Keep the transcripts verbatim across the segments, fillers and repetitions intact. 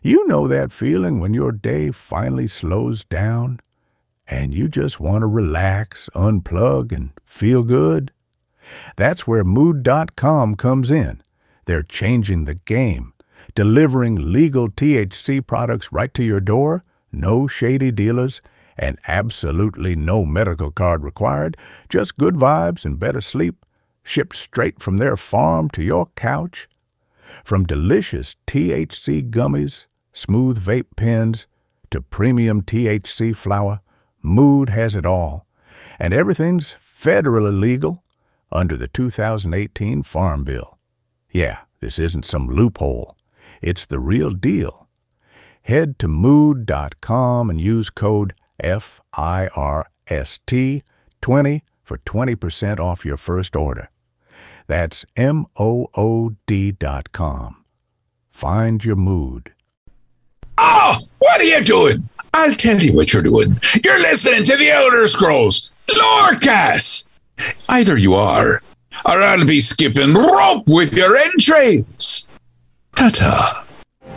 You know that feeling when your day finally slows down and you just want to relax, unplug, and feel good? That's where Mood dot com comes in. They're changing the game, delivering legal T H C products right to your door, no shady dealers, and absolutely no medical card required, just good vibes and better sleep, shipped straight from their farm to your couch. From delicious T H C gummies, smooth vape pens, to premium T H C flower, Mood has it all. And everything's federally legal under the two thousand eighteen Farm Bill. Yeah, this isn't some loophole. It's the real deal. Head to Mood dot com and use code F I R S T twenty for twenty percent off your first order. That's M O O D dot com. Find your mood. Oh, what are you doing? I'll tell you what you're doing. You're listening to the Elder Scrolls Lorecast. Either you are, or I'll be skipping rope with your entrails. Ta-ta.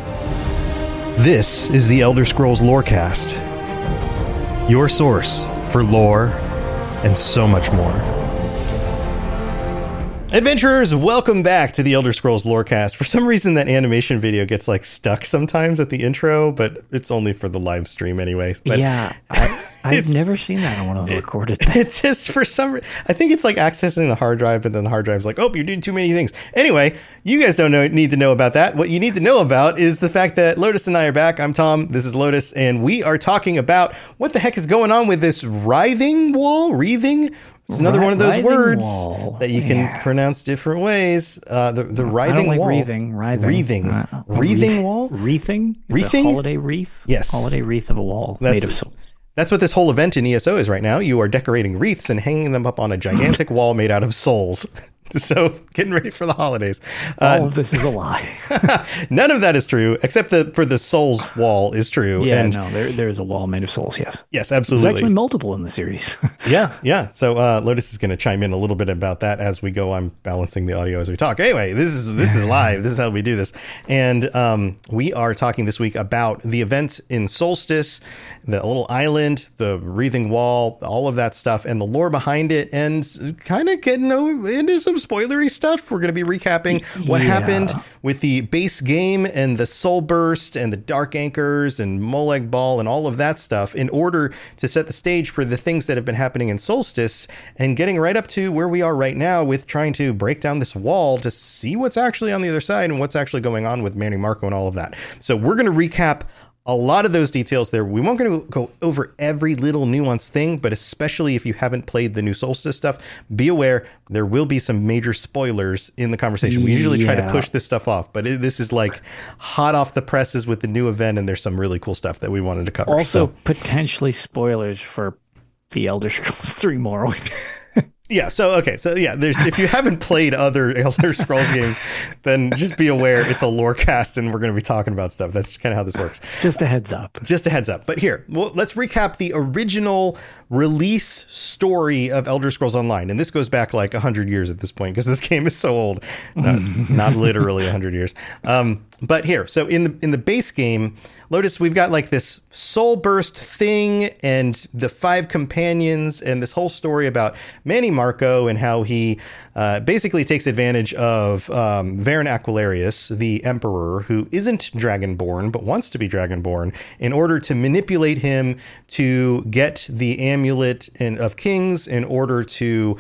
This is the Elder Scrolls Lorecast, your source for lore and so much more. Adventurers, welcome back to the Elder Scrolls Lorecast. For some reason, that animation video gets like stuck sometimes at the intro, but it's only for the live stream anyway. But yeah, I, I've never seen that on one of the recorded things. It's just for some reason, I think it's like accessing the hard drive, but then the hard drive's like, oh, you're doing too many things. Anyway, you guys don't know, need to know about that. What you need to know about is the fact that Lotus and I are back. I'm Tom, this is Lotus, and we are talking about what the heck is going on with this writhing wall, wreathing. It's another one of those words wall. that you can yeah. pronounce different ways. Uh, the the writhing I don't like wall. Wreathing. Writhing. Wreathing. Uh, wreathing wreath, wall? Wreathing? It's Wreathing? A holiday wreath? Yes. Holiday wreath of a wall That's, made of souls. That's what this whole event in E S O is right now. You are decorating wreaths and hanging them up on a gigantic wall made out of souls. So getting ready for the holidays. All uh, of this is a lie. None of that is true, except that for the souls wall is true. Yeah, and no, there there is a wall made of souls, yes. Yes, absolutely. There's actually multiple in the series. yeah, yeah. So uh, Lotus is going to chime in a little bit about that as we go. I'm balancing the audio as we talk. Anyway, this is this is live. This is how we do this. And um, we are talking this week about the events in Solstice, the little island, the wreathing wall, all of that stuff, and the lore behind it, and kind of getting into some spoilery stuff. We're going to be recapping what yeah. happened with the base game and the Soul Burst and the Dark Anchors and Molag Bal and all of that stuff in order to set the stage for the things that have been happening in Solstice and getting right up to where we are right now with trying to break down this wall to see what's actually on the other side and what's actually going on with Manny Marco and all of that. So we're going to recap a lot of those details there. We won't going to go over every little nuanced thing, but especially if you haven't played the new Solstice stuff, be aware there will be some major spoilers in the conversation. We usually yeah. try to push this stuff off, but it, this is like hot off the presses with the new event, and there's some really cool stuff that we wanted to cover. Also, so. potentially spoilers for the Elder Scrolls three Morrowind. Yeah, so, okay, so yeah, there's if you haven't played other Elder Scrolls games, then just be aware it's a lore cast and we're going to be talking about stuff. That's kind of how this works. Just a heads up. Just a heads up. But here, well, let's recap the original release story of Elder Scrolls Online. And this goes back like one hundred years at this point because this game is so old. Not, not literally one hundred years. Um, but here, so in the in the base game, Lotus, we've got like this Soul Burst thing and the five companions and this whole story about Manny Marco and how he uh, basically takes advantage of um, Varen Aquilarius, the Emperor, who isn't Dragonborn but wants to be Dragonborn, in order to manipulate him to get the Amulet in, of Kings in order to...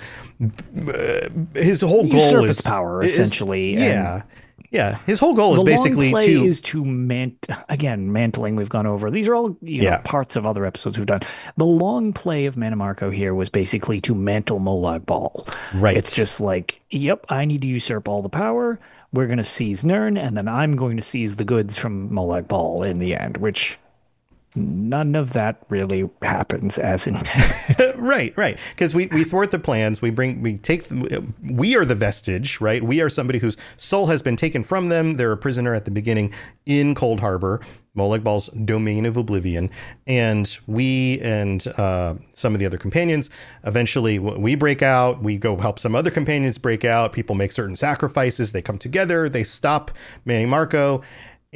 Uh, his whole goal usurp is... its power, essentially. Is, yeah. Yeah, his whole goal is the basically long play to is to mant again mantling. We've gone over these are all you know, yeah. parts of other episodes we've done. The long play of Manny Marco here was basically to mantle Molag Bal. Right, it's just like, yep, I need to usurp all the power. We're going to seize Nirn, and then I'm going to seize the goods from Molag Bal in the end, which. None of that really happens as intended. right, right. Because we, we thwart the plans. We bring, we take, we are the vestige, right? We are somebody whose soul has been taken from them. They're a prisoner at the beginning in Cold Harbor, Molag Bal's domain of oblivion. And we and uh, some of the other companions, eventually we break out. We go help some other companions break out. People make certain sacrifices. They come together. They stop Manny Marco.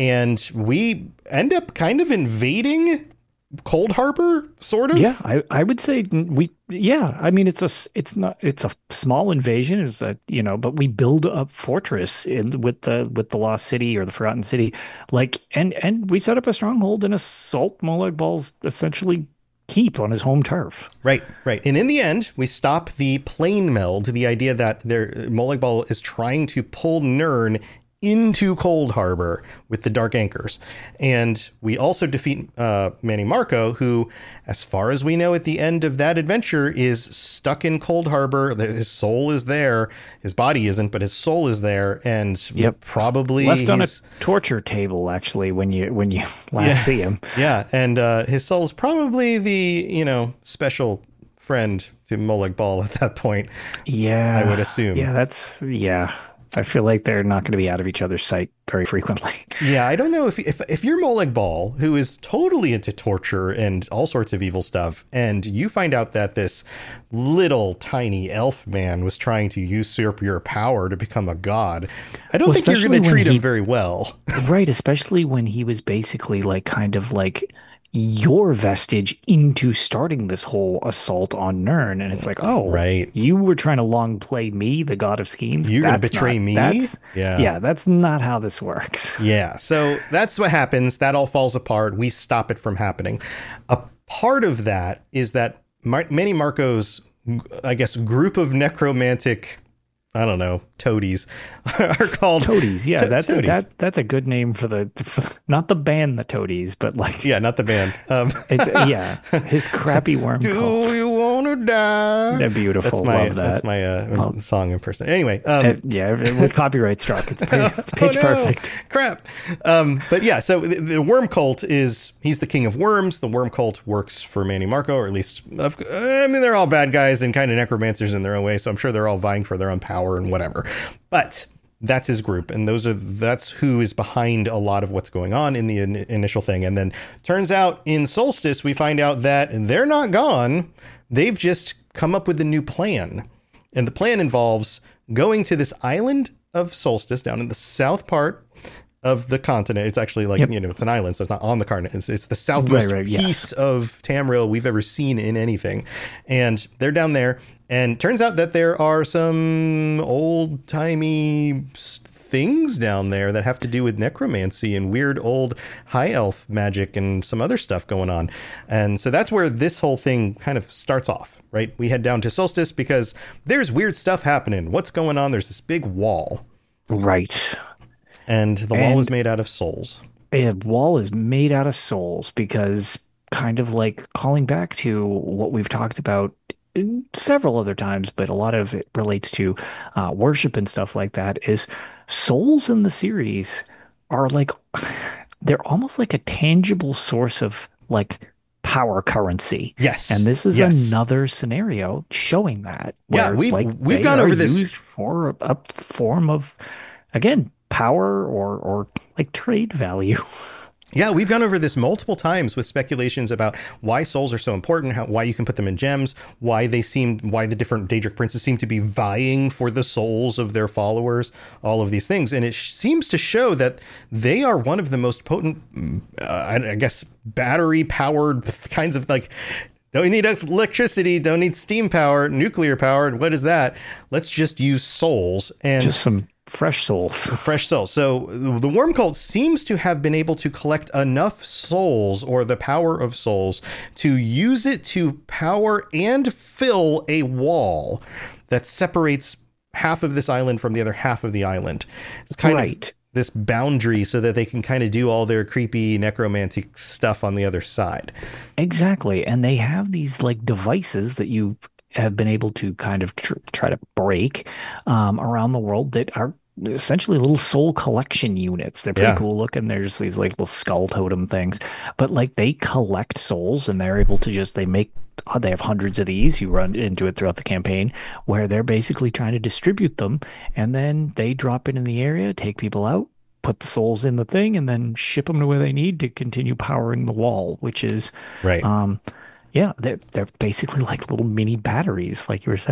and we end up kind of invading Cold Harbor, sort of. Yeah, I, I would say we, yeah, I mean, it's a, s- it's not, it's a small invasion is that, you know, but we build a fortress in with the, with the Lost City or the Forgotten City, like, and, and we set up a stronghold and assault Molag Bal's essentially keep on his home turf. Right, right. And in the end, we stop the plane meld, the idea that there, Molag Bal is trying to pull Nirn into Cold Harbor with the Dark Anchors. And we also defeat uh, Manny Marco, who, as far as we know at the end of that adventure, is stuck in Cold Harbor. His soul is there. His body isn't, but his soul is there. And Yep. probably Left on a he's- torture table, actually, when you, when you last Yeah. see him. Yeah, and uh, his soul's probably the, you know, special friend to Molag Bal at that point. Yeah. I would assume. Yeah, that's, yeah. I feel like they're not going to be out of each other's sight very frequently. Yeah, I don't know if if if you're Molag Bal, who is totally into torture and all sorts of evil stuff, and you find out that this little tiny elf man was trying to usurp your power to become a god, I don't Well, think you're especially going to when treat he- him very well. Right, especially when he was basically like kind of like your vestige into starting this whole assault on Nirn. And it's like, oh, Right. you were trying to long play me, the god of schemes. You're gonna That's betray not- me? That's, Yeah. Yeah, that's not how this works. Yeah, so that's what happens. That all falls apart. We stop it from happening. A part of that is that Mar- Manny Marco's, I guess, group of necromantic, I don't know, toadies are called Toadies, yeah, To- that's Toadies. that that's a good name for the for, not the band, the Toadies, but like Yeah, not the band. Um, it's yeah, his crappy worm cult. Do you want to die? They're beautiful. That's my Love that. that's my uh, Oh. song impersonation. Anyway, um, Uh, yeah, with copyright struck, it's, pitch, it's pitch oh, no. perfect. Crap. Um, but yeah, so the, the worm cult is he's the king of worms. The worm cult works for Manny Marco, or at least of- I mean they're all bad guys and kind of necromancers in their own way. So I'm sure they're all vying for their own power and whatever. But that's his group, and those are that's who is behind a lot of what's going on in the in, initial thing. And then turns out in Solstice we find out that they're not gone. They've just come up with a new plan, and the plan involves going to this island of Solstice down in the south part of the continent. It's actually like, Yep. you know, it's an island, so it's not on the continent. It's, it's the southwest Right, right, yeah. piece of Tamriel we've ever seen in anything. And they're down there. And turns out that there are some old timey things down there that have to do with necromancy and weird old high elf magic and some other stuff going on. And so that's where this whole thing kind of starts off, right? We head down to Solstice because there's weird stuff happening. What's going on? There's this big wall, Right. and the wall And- is made out of souls. A wall is made out of souls because kind of like calling back to what we've talked about in several other times, but a lot of it relates to uh, worship and stuff like that, is souls in the series are like, they're almost like a tangible source of like power currency. Yes. And this is Yes. another scenario showing that. Yeah, where, we've- like, we've they gone are over this- used for a, a form of, again, power or or like trade value. Yeah, we've gone over this multiple times with speculations about why souls are so important, how, why you can put them in gems, why they seem, why the different Daedric princes seem to be vying for the souls of their followers, all of these things. And it sh- seems to show that they are one of the most potent, uh, I, I guess, battery powered kinds of like, don't need electricity, don't need steam power, nuclear powered. What is that? Let's just use souls. And Just some fresh souls. fresh souls. So the worm cult seems to have been able to collect enough souls, or the power of souls, to use it to power and fill a wall that separates half of this island from the other half of the island. It's kind Right. of this boundary so that they can kind of do all their creepy necromantic stuff on the other side. Exactly. And they have these like devices that you have been able to kind of tr- try to break um, around the world that are essentially little soul collection units. They're pretty Yeah. cool looking. There's these like little skull totem things, but like they collect souls and they're able to just, they make, uh, they have hundreds of these. You run into it throughout the campaign where they're basically trying to distribute them, and then they drop it in the area, take people out, put the souls in the thing, and then ship them to where they need to continue powering the wall, which is, Right. um, yeah, they're, they're basically like little mini batteries, like you were saying.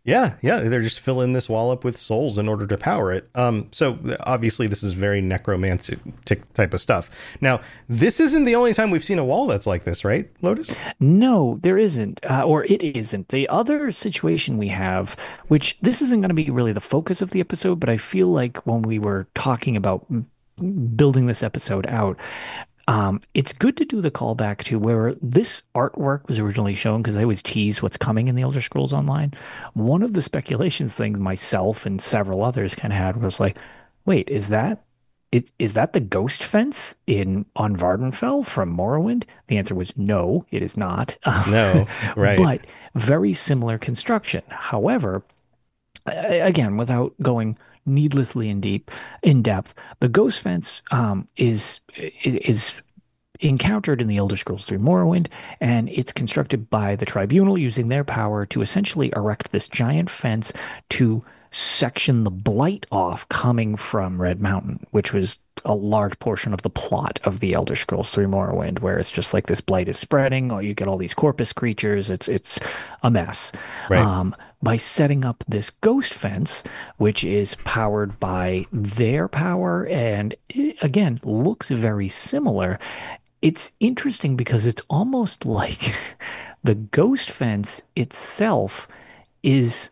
Yeah, yeah, they're just filling this wall up with souls in order to power it. Um, so obviously this is very necromantic type of stuff. Now, this isn't the only time we've seen a wall that's like this, right, Lotus? No, there isn't, uh, or it isn't. The other situation we have, which this isn't going to be really the focus of the episode, but I feel like when we were talking about building this episode out, Um, it's good to do the callback to where this artwork was originally shown, because I always tease what's coming in the Elder Scrolls Online. One of the speculations things myself and several others kind of had was like, wait, is that is, is that the ghost fence in on Vardenfell from Morrowind? The answer was no, it is not. No, right. But very similar construction. However, again, without going needlessly in deep in depth, the ghost fence um is is encountered in the Elder Scrolls three Morrowind, and it's constructed by the Tribunal using their power to essentially erect this giant fence to section the blight off coming from Red Mountain, which was a large portion of the plot of the Elder Scrolls three Morrowind, where it's just like this blight is spreading, or you get all these corpus creatures. It's it's a mess. Right. Um, by setting up this ghost fence, which is powered by their power, and it, again, looks very similar. It's interesting because it's almost like the ghost fence itself is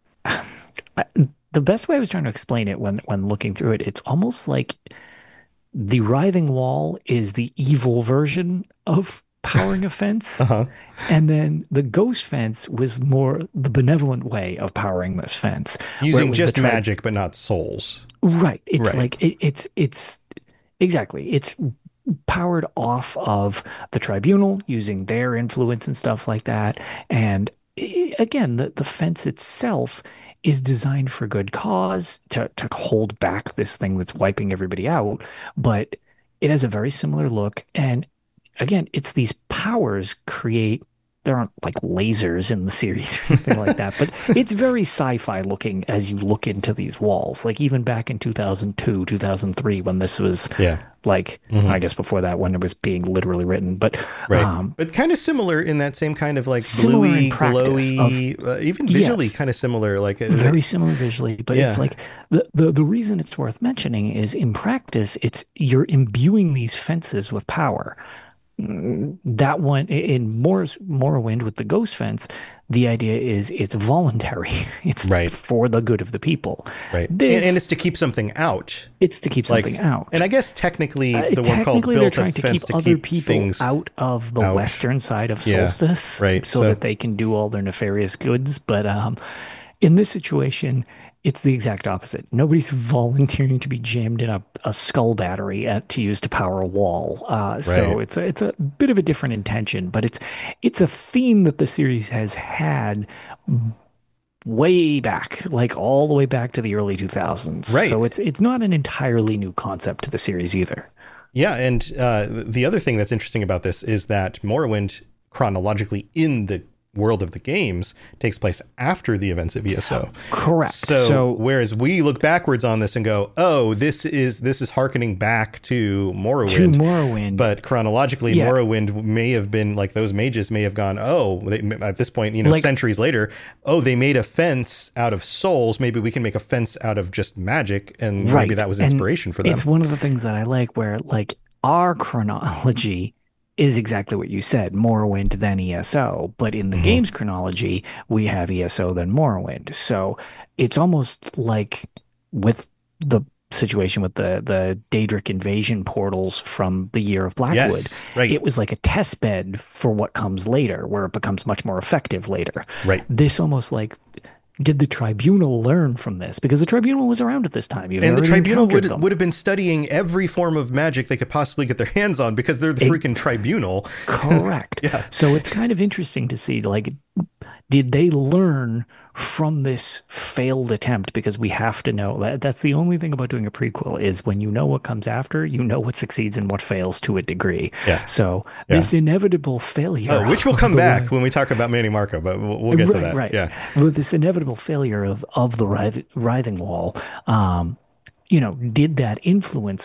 the best way I was trying to explain it when when looking through it. It's almost like the writhing wall is the evil version of powering a fence, uh-huh. and then the ghost fence was more the benevolent way of powering this fence, using just tri- magic but not souls. Right. It's right. like it, it's it's exactly it's powered off of the Tribunal using their influence and stuff like that. And it, again, the the fence itself is designed for good cause, to to hold back this thing that's wiping everybody out, but it has a very similar look. And again, it's these powers create, there aren't like lasers in the series or anything like that, but it's very sci-fi looking as you look into these walls. Like even back in two thousand two, two thousand three, when this was yeah. like, mm-hmm. I guess before that, when it was being literally written, but right. um, but kind of similar in that same kind of like bluey, glowy, of, uh, even visually yes, kind of similar, like very it, similar visually. But yeah. it's like the, the the reason it's worth mentioning is in practice, it's you're imbuing these fences with power. That one in Mor's, Morrowind with the ghost fence, the idea is it's voluntary. It's right. for the good of the people. Right. This, and, and it's to keep something out. It's to keep like, something out. And I guess technically uh, the technically one called they're built trying a to fence keep to other keep people things out of the out. western side of yeah. Solstice, right. so, so that they can do all their nefarious goods. But um, in this situation, it's the exact opposite. Nobody's volunteering to be jammed in a, a skull battery at, to use to power a wall. Uh, right. So it's a, it's a bit of a different intention, but it's it's a theme that the series has had way back, like all the way back to the early two thousands. Right. So it's it's not an entirely new concept to the series either. Yeah, and uh, the other thing that's interesting about this is that Morrowind, chronologically in the world of the games, takes place after the events of E S O. Correct. So, so whereas we look backwards on this and go, oh, this is this is hearkening back to Morrowind. To Morrowind. But chronologically, yeah. Morrowind may have been like those mages may have gone, oh, they, at this point, you know, like, centuries later, oh, they made a fence out of souls. Maybe we can make a fence out of just magic. And right. maybe that was inspiration and for them. It's one of the things that I like where like our chronology is exactly what you said, Morrowind then E S O. But in the mm-hmm. game's chronology, we have E S O then Morrowind. So it's almost like with the situation with the, the Daedric invasion portals from the Year of Blackwood, yes, right. it was like a test bed for what comes later, where it becomes much more effective later. Right. This almost like... Did the Tribunal learn from this? Because the Tribunal was around at this time. You've and the Tribunal would, them. would have been studying every form of magic they could possibly get their hands on because they're the it, freaking Tribunal. Correct. yeah. So it's kind of interesting to see, like, did they learn from this failed attempt? Because we have to know that that's the only thing about doing a prequel is when you know what comes after, you know what succeeds and what fails to a degree. Yeah. So yeah. this inevitable failure, oh, which will come back when we talk about Manny Marco, but we'll, we'll get right, to that. Right. Yeah. With this inevitable failure of of the writh- writhing wall, um, you know, did that influence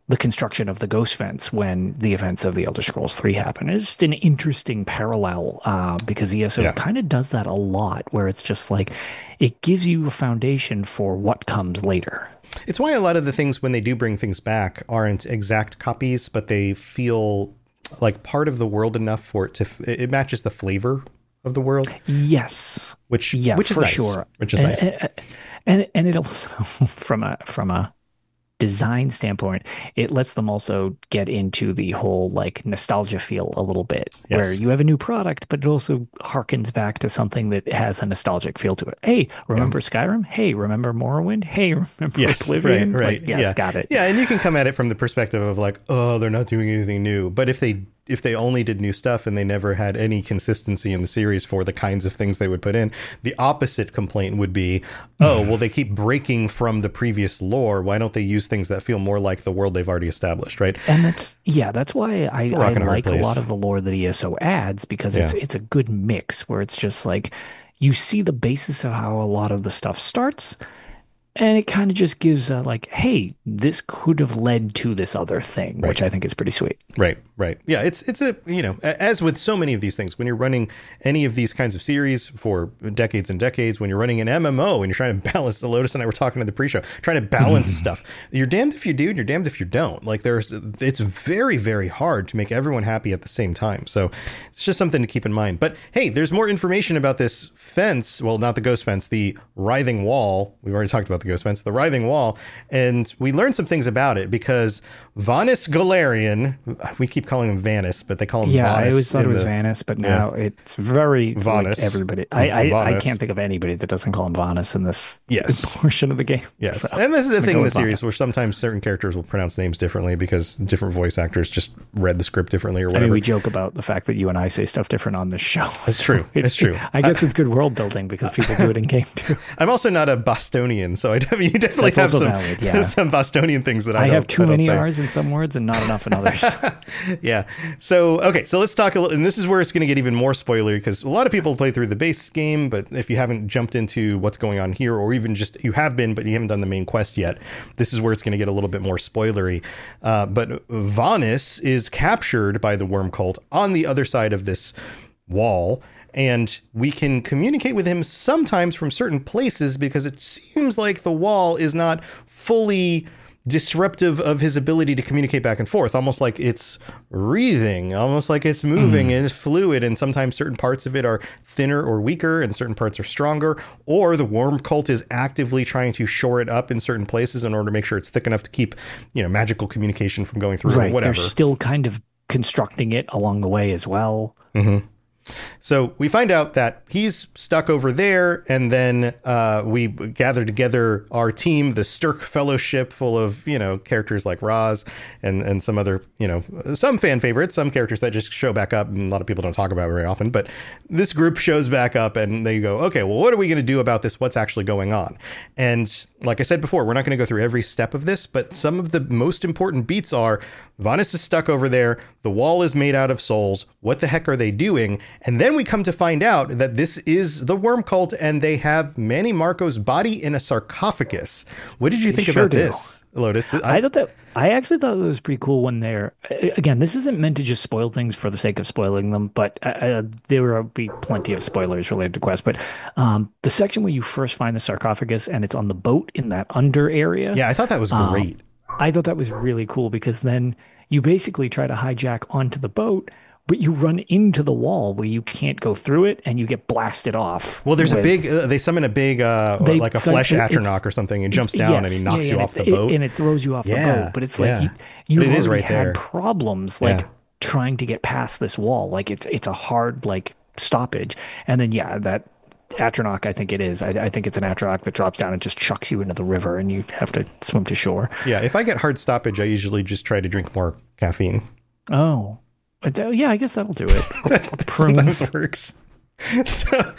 the construction of the Ghost Fence when the events of the Elder Scrolls three happen. It's just an interesting parallel uh, because E S O Yeah. kind of does that a lot, where it's just like it gives you a foundation for what comes later. It's why a lot of the things when they do bring things back aren't exact copies, but they feel like part of the world enough for it to, it matches the flavor of the world, Yes. which, Yeah, which is for nice, sure. which is and, nice. And, and and it also from a from a design standpoint, it lets them also get into the whole like nostalgia feel a little bit, Yes. where you have a new product, but it also harkens back to something that has a nostalgic feel to it. Hey, remember Skyrim? Hey, remember Morrowind? Hey, remember Yes, Oblivion? right, right. Like, yes, yeah. got it. Yeah, and you can come at it from the perspective of like, oh, they're not doing anything new. But if they if they only did new stuff and they never had any consistency in the series for the kinds of things they would put in, the opposite complaint would be, oh, well, they keep breaking from the previous lore. Why don't they use things that feel more like the world they've already established, right? And that's yeah, that's why I, a I rock and a hard like a place. lot of the lore that E S O adds, because it's Yeah. it's a good mix where it's just like you see the basis of how a lot of the stuff starts, and it kind of just gives a like, hey, this could have led to this other thing, which I think is pretty sweet. Right, right. Yeah, it's it's a, you know, a- as with so many of these things, when you're running any of these kinds of series for decades and decades, when you're running an M M O and you're trying to balance, the Lotus and I were talking in the pre-show, trying to balance stuff, you're damned if you do and you're damned if you don't. Like there's, it's very, very hard to make everyone happy at the same time. So it's just something to keep in mind. But hey, there's more information about this fence. Well, not the Ghost Fence, the Writhing Wall. We've already talked about the Ghost Fence, the Writhing Wall. And we learned some things about it because Vanis Galarian, we keep calling him Vanis, but they call him Yeah, Vanis. I always thought it in was the- Vanis, but now it's very Vanis. like everybody. I I, I Vanis. can't think of anybody that doesn't call him Vanis in this Yes. portion of the game. Yes. So, And this is a I'm thing gonna in go the with series Vanis. where sometimes certain characters will pronounce names differently because different voice actors just read the script differently or I whatever. mean, we joke about the fact that you and I say stuff different on this show. That's true. It's true. I guess it's good world building because people do it in game too. I'm also not a Bostonian, so I you definitely That's have also some, valid, yeah. some Bostonian things that I, I don't, have too I don't many say. R's in some words and not enough in others. Yeah. So, okay. So let's talk a little, and this is where it's going to get even more spoilery because a lot of people play through the base game, but if you haven't jumped into what's going on here, or even just you have been, but you haven't done the main quest yet, this is where it's going to get a little bit more spoilery. Uh, but Vanis is captured by the Worm Cult on the other side of this wall. And we can communicate with him sometimes from certain places because it seems like the wall is not fully disruptive of his ability to communicate back and forth, almost like it's wreathing, almost like it's moving Mm. and it's fluid. And sometimes certain parts of it are thinner or weaker and certain parts are stronger, or the Worm Cult is actively trying to shore it up in certain places in order to make sure it's thick enough to keep, you know, magical communication from going through Right. or whatever. They're still kind of constructing it along the way as well. Mm-hmm. So we find out that he's stuck over there, and then uh, we gather together our team, the Stirk Fellowship, full of, you know, characters like Roz and, and some other, you know, some fan favorites, some characters that just show back up and a lot of people don't talk about very often. But this group shows back up and they go, okay, well, what are we going to do about this? What's actually going on? And like I said before, we're not going to go through every step of this, but some of the most important beats are Vanis is stuck over there. The wall is made out of souls. What the heck are they doing? And then we come to find out that this is the Worm Cult and they have Manny Marco's body in a sarcophagus. What did you think sure about do. this, Lotus? I, I thought that I actually thought it was pretty cool when they're again. This isn't meant to just spoil things for the sake of spoiling them, but uh, there will be plenty of spoilers related to Quest. But um, the section where you first find the sarcophagus and it's on the boat in that under area, Yeah, I thought that was Um, great. I thought that was really cool because then you basically try to hijack onto the boat, but you run into the wall where you can't go through it and you get blasted off. Well, there's a with- big, uh, they summon a big, uh, They like a summon- flesh it's- Atronach or something and jumps down and he Yes, knocks yeah, you yeah, off and the it- boat. and it throws you off Yeah, the boat. But it's like yeah. you, you've It is already right had there. problems like Yeah. trying to get past this wall. Like it's it's a hard like stoppage. And then yeah, that Atronach, I think it is. I, I think it's an Atronach that drops down and just chucks you into the river and you have to swim to shore. Yeah, if I get hard stoppage, I usually just try to drink more caffeine. Oh. But that- yeah, I guess that'll do it. Sometimes Prunes. works. so,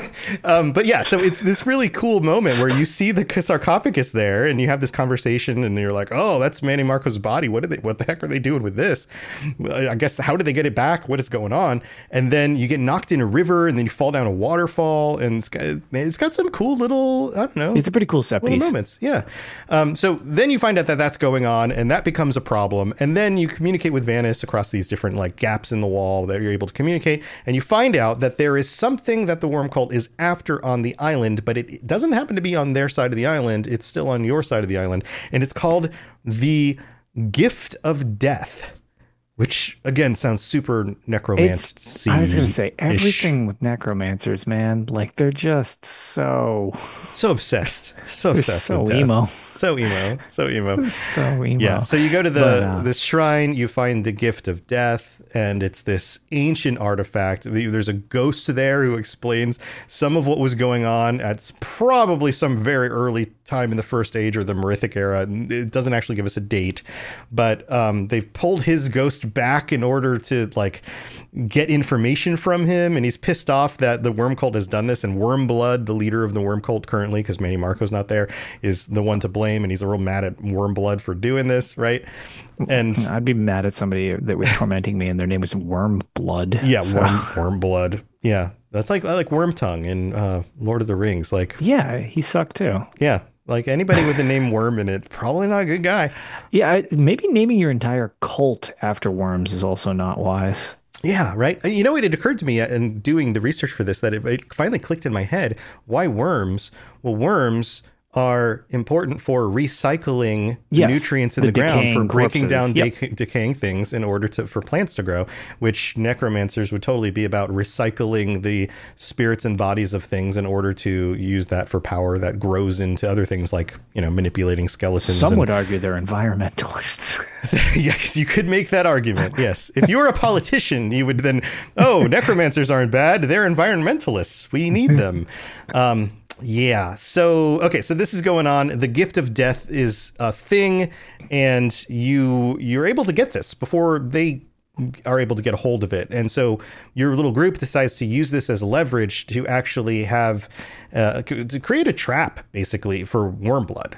um, but yeah, so it's this really cool moment where you see the sarcophagus there and you have this conversation and you're like, oh, that's Manny Marco's body. What did they, what the heck are they doing with this? I guess, how did they get it back? What is going on? And then you get knocked in a river and then you fall down a waterfall, and it's got, it's got some cool little, I don't know. It's a pretty cool set piece. Moments. Yeah. Um, so then you find out that that's going on and that becomes a problem. And then you communicate with Vanis across these different like gaps in the wall that you're able to communicate. And you find out that there is something that the worm cult is after on the island, but it doesn't happen to be on their side of the island. It's still on your side of the island. And it's called the Gift of Death, which again sounds super necromancy. I was going to say everything with necromancers, man. Like they're just so so obsessed, so obsessed, so with emo, death. so emo, so emo, so emo. Yeah. So you go to the but, uh, this shrine, you find the Gift of Death, and it's this ancient artifact. There's a ghost there who explains some of what was going on at probably some very early time in the First Age or the Merithic era. It doesn't actually give us a date, but um, they've pulled his ghost back in order to like get information from him, and he's pissed off that the worm cult has done this, and Wormblood, the leader of the worm cult currently, because Manny Marco's not there, is the one to blame, and he's real mad at Wormblood for doing this, right? And I'd be mad at somebody that was tormenting me and their name was Wormblood. Yeah, so. worm Wormblood. Yeah, that's like like Wormtongue in uh, Lord of the Rings. Like, yeah, he sucked too. Yeah. Like anybody with the name Worm in it, probably not a good guy. Yeah, I, maybe naming your entire cult after worms is also not wise. Yeah, right. You know, it had occurred to me in doing the research for this that it, it finally clicked in my head. Why worms? Well, worms are important for recycling yes, nutrients in the, the ground, for breaking corpses. down yep. de- decaying things in order to for plants to grow, which necromancers would totally be about, recycling the spirits and bodies of things in order to use that for power that grows into other things like, you know, manipulating skeletons. Some and, would argue they're environmentalists. Yes, you could make that argument. Yes. If you were a politician, you would then, oh, necromancers aren't bad. They're environmentalists. We need them. Um, Yeah. So, okay. So this is going on. The Gift of Death is a thing, and you, you're able to get this before they are able to get a hold of it. And so your little group decides to use this as leverage to actually have, uh, to create a trap basically for Wormblood.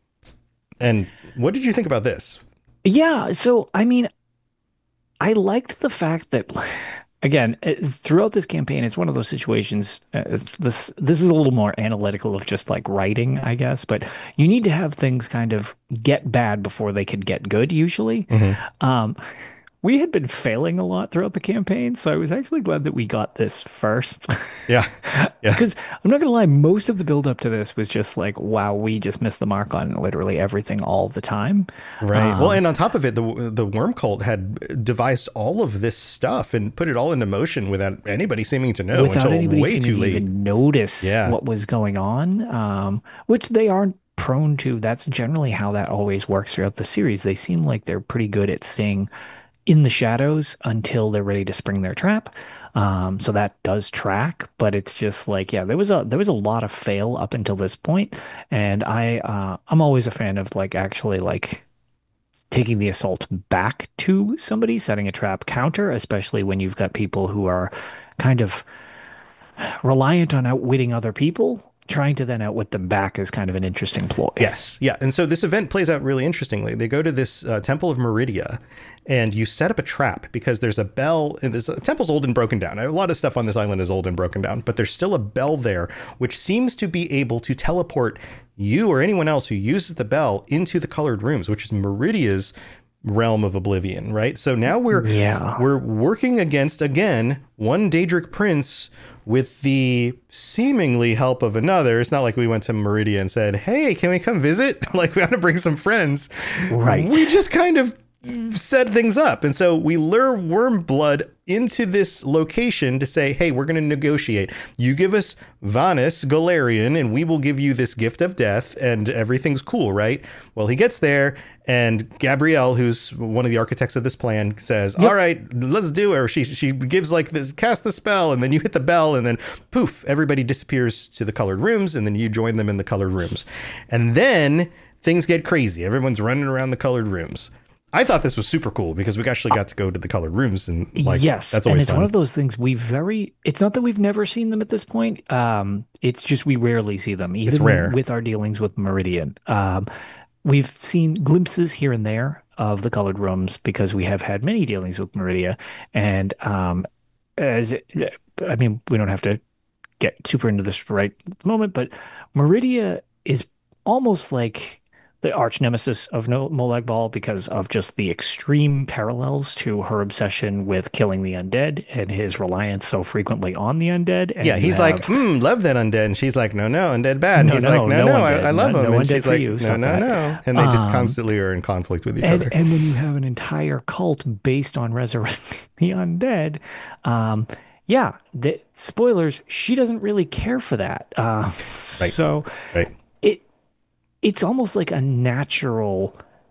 And what did you think about this? Yeah. So, I mean, I liked the fact that, again, it's, throughout this campaign, it's one of those situations. Uh, this this is a little more analytical of just like writing, I guess. But you need to have things kind of get bad before they can get good. Usually, mm-hmm. um, we had been failing a lot throughout the campaign, so I was actually glad that we got this first. Yeah, yeah. Because I'm not gonna lie, most of the build up to this was just like, wow, we just missed the mark on literally everything all the time. Right. Um, well, and on top of it, the the worm cult had devised all of this stuff and put it all into motion without anybody seeming to know without until anybody way seeming too late. to even notice Yeah. what was going on, um, which they aren't prone to. That's generally how that always works throughout the series. They seem like they're pretty good at staying in the shadows until they're ready to spring their trap. Um, so that does track, but it's just like, yeah, there was a, there was a lot of fail up until this point. And I, uh, I'm always a fan of like actually like taking the assault back to somebody, setting a trap counter, especially when you've got people who are kind of reliant on outwitting other people. Trying to then outwit them back is kind of an interesting ploy. Yes. Yeah. And so this event plays out really interestingly. They go to this uh, Temple of Meridia, and you set up a trap because there's a bell. And this the temple's old and broken down. A lot of stuff on this island is old and broken down, but there's still a bell there, which seems to be able to teleport you or anyone else who uses the bell into the colored rooms, which is Meridia's realm of oblivion, right? So now we're yeah. we're working against, again, one Daedric prince with the seemingly help of another. It's not like we went to Meridia and said, hey, can we come visit? Like, we want to bring some friends. Right. We just kind of set things up. And so we lure Wormblood into this location to say, hey, we're going to negotiate. You give us Vanis Golarion, and we will give you this gift of death, and everything's cool, right? Well, he gets there, and Gabrielle, who's one of the architects of this plan, says, yep. all right, let's do it. Or she she gives like this, cast the spell, and then you hit the bell, and then poof, everybody disappears to the colored rooms, and then you join them in the colored rooms. And then things get crazy. Everyone's running around the colored rooms. I thought this was super cool because we actually got to go to the colored rooms and like, yes, that's and always it's fun. one of those things we very. It's not that we've never seen them at this point. Um, it's just we rarely see them, even It's rare. with our dealings with Meridian. Um, we've seen glimpses here and there of the colored rooms because we have had many dealings with Meridia, and um, as it, I mean, we don't have to get super into this right moment, but Meridia is almost like the arch nemesis of no Molag Bal because of just the extreme parallels to her obsession with killing the undead and his reliance so frequently on the undead. And Yeah, you he's like, have- hmm, love that undead. And she's like, no, no, undead bad. And No, he's no, like, no, no no, undead. I, I love No- him. no and undead she's for like, you. no, Stop no, that. no. And they just Um, constantly are in conflict with each and, other. and when you have an entire cult based on resurrecting the undead, um, yeah, the, spoilers, she doesn't really care for that. Uh, Right. So Right. it it's almost like a natural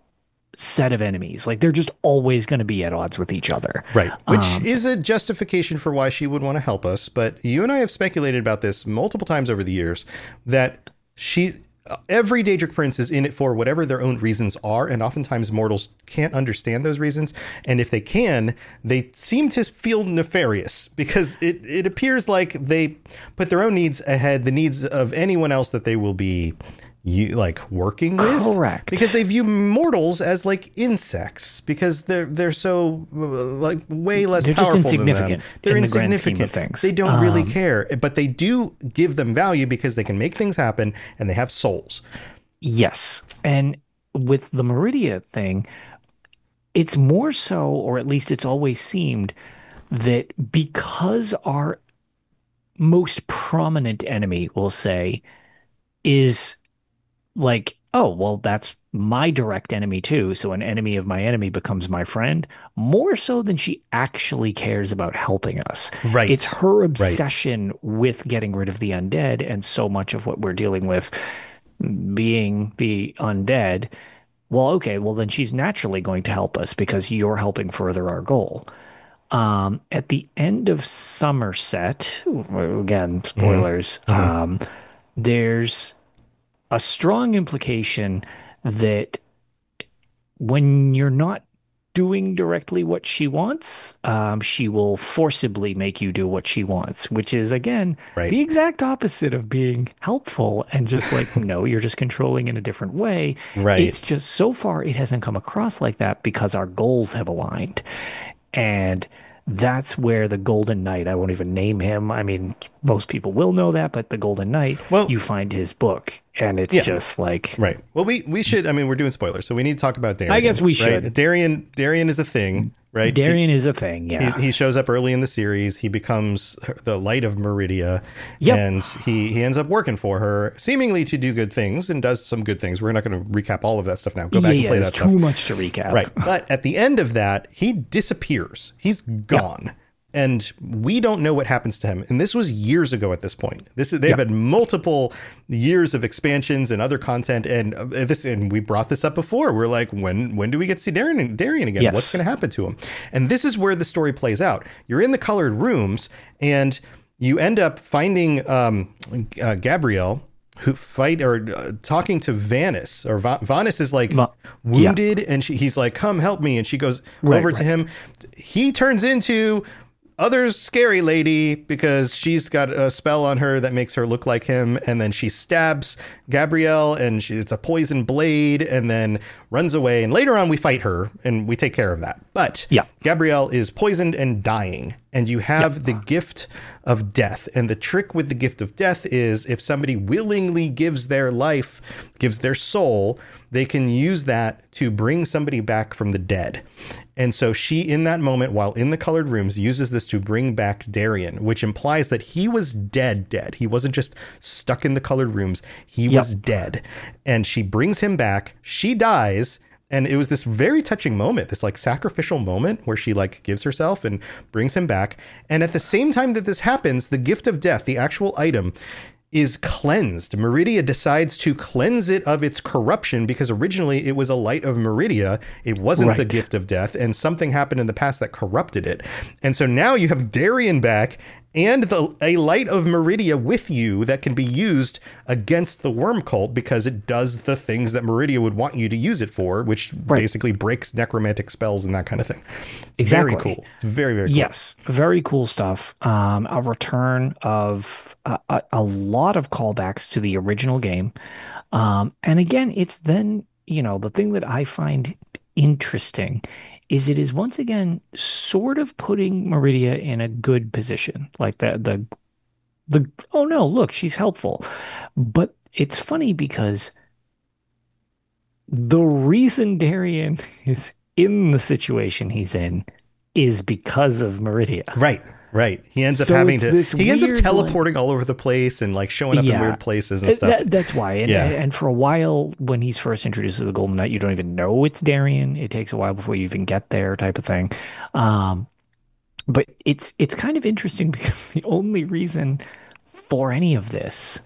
set of enemies. Like they're just always going to be at odds with each other. Right. Which Um, is a justification for why she would want to help us. But you and I have speculated about this multiple times over the years that she, every Daedric prince is in it for whatever their own reasons are. And oftentimes mortals can't understand those reasons. And if they can, they seem to feel nefarious because it, it appears like they put their own needs ahead, the needs of anyone else that they will be you like working with. Correct. Because they view mortals as like insects because they're they're so uh, like way less They're just powerful than them. insignificant They're in the grand scheme insignificant. of things. They don't really Um, care, but they do give them value because they can make things happen and they have souls. Yes. And with the Meridia thing, it's more so, or at least it's always seemed, that because our most prominent enemy, we'll say, is like, oh, well, that's my direct enemy too. So an enemy of my enemy becomes my friend, more so than she actually cares about helping us. Right. It's her obsession with getting rid of the undead, and so much of what we're dealing with being the undead. Well, okay, well, then she's naturally going to help us because you're helping further our goal. Um, at the end of Somerset, again, spoilers, um, there's a strong implication that when you're not doing directly what she wants, um, she will forcibly make you do what she wants, which is, again, Right. the exact opposite of being helpful and just like, no, you're just controlling in a different way. Right. It's just so far it hasn't come across like that because our goals have aligned. And that's where the Golden Knight, I won't even name him. I mean, most people will know that, but the Golden Knight, Well- you find his book and it's Yeah. just like, Right. Well, we we should. I mean, we're doing spoilers, so we need to talk about Darian. I guess we right? should. Darian. Darian is a thing, right? Darian is a thing. Yeah. He, he shows up early in the series. He becomes her- the light of Meridia, Yep. and he he ends up working for her, seemingly to do good things, and does some good things. We're not going to recap all of that stuff now. Go back yeah, and play there's that stuff. too much to recap. Right. But at the end of that, he disappears. He's gone. And we don't know what happens to him. And this was years ago at this point. This is, they've Yeah. had multiple years of expansions and other content. And uh, this, and we brought this up before. We're like, when when do we get to see Darian, Darian again? Yes. What's going to happen to him? And this is where the story plays out. You're in the colored rooms, and you end up finding um, uh, Gabrielle, who fight or uh, talking to Vanis, or Va- Vanis is like Va- wounded, and she, he's like, "Come help me," and she goes Right, over to right. him. He turns into other scary lady because she's got a spell on her that makes her look like him, and then she stabs Gabrielle, and she, it's a poison blade, and then runs away. And later on, we fight her, and we take care of that. But Yeah. Gabrielle is poisoned and dying, and you have the gift of death. And the trick with the gift of death is if somebody willingly gives their life, gives their soul, they can use that to bring somebody back from the dead. And so she, in that moment, while in the colored rooms, uses this to bring back Darian, which implies that he was dead, dead. He wasn't just stuck in the colored rooms. He Yep. was dead. And she brings him back. She dies. And it was this very touching moment, this like sacrificial moment where she like gives herself and brings him back. And at the same time that this happens, the gift of death, the actual item, is cleansed. Meridia decides to cleanse it of its corruption because originally it was a light of Meridia. It wasn't the Right. gift of death, and something happened in the past that corrupted it. And so now you have Darian back, and the a light of Meridia with you that can be used against the worm cult because it does the things that Meridia would want you to use it for, which Right. basically breaks necromantic spells and that kind of thing. It's Exactly. very cool. It's very, very cool. Yes, very cool stuff. Um, a return of a, a, a lot of callbacks to the original game. Um, and again, it's then, you know, the thing that I find interesting is it is once again sort of putting Meridia in a good position. Like the the the oh no, look, she's helpful. But it's funny because the reason Darian is in the situation he's in is because of Meridia. Right. Right. He ends up So having it's to, this he ends up weird, teleporting all over the place and like showing up in Yeah. weird places and Uh, stuff. that- that's why. And, Yeah. and for a while, when he's first introduced to the Golden Knight, you don't even know it's Darian. It takes a while before you even get there, type of thing. Um, but it's it's kind of interesting because the only reason for any of this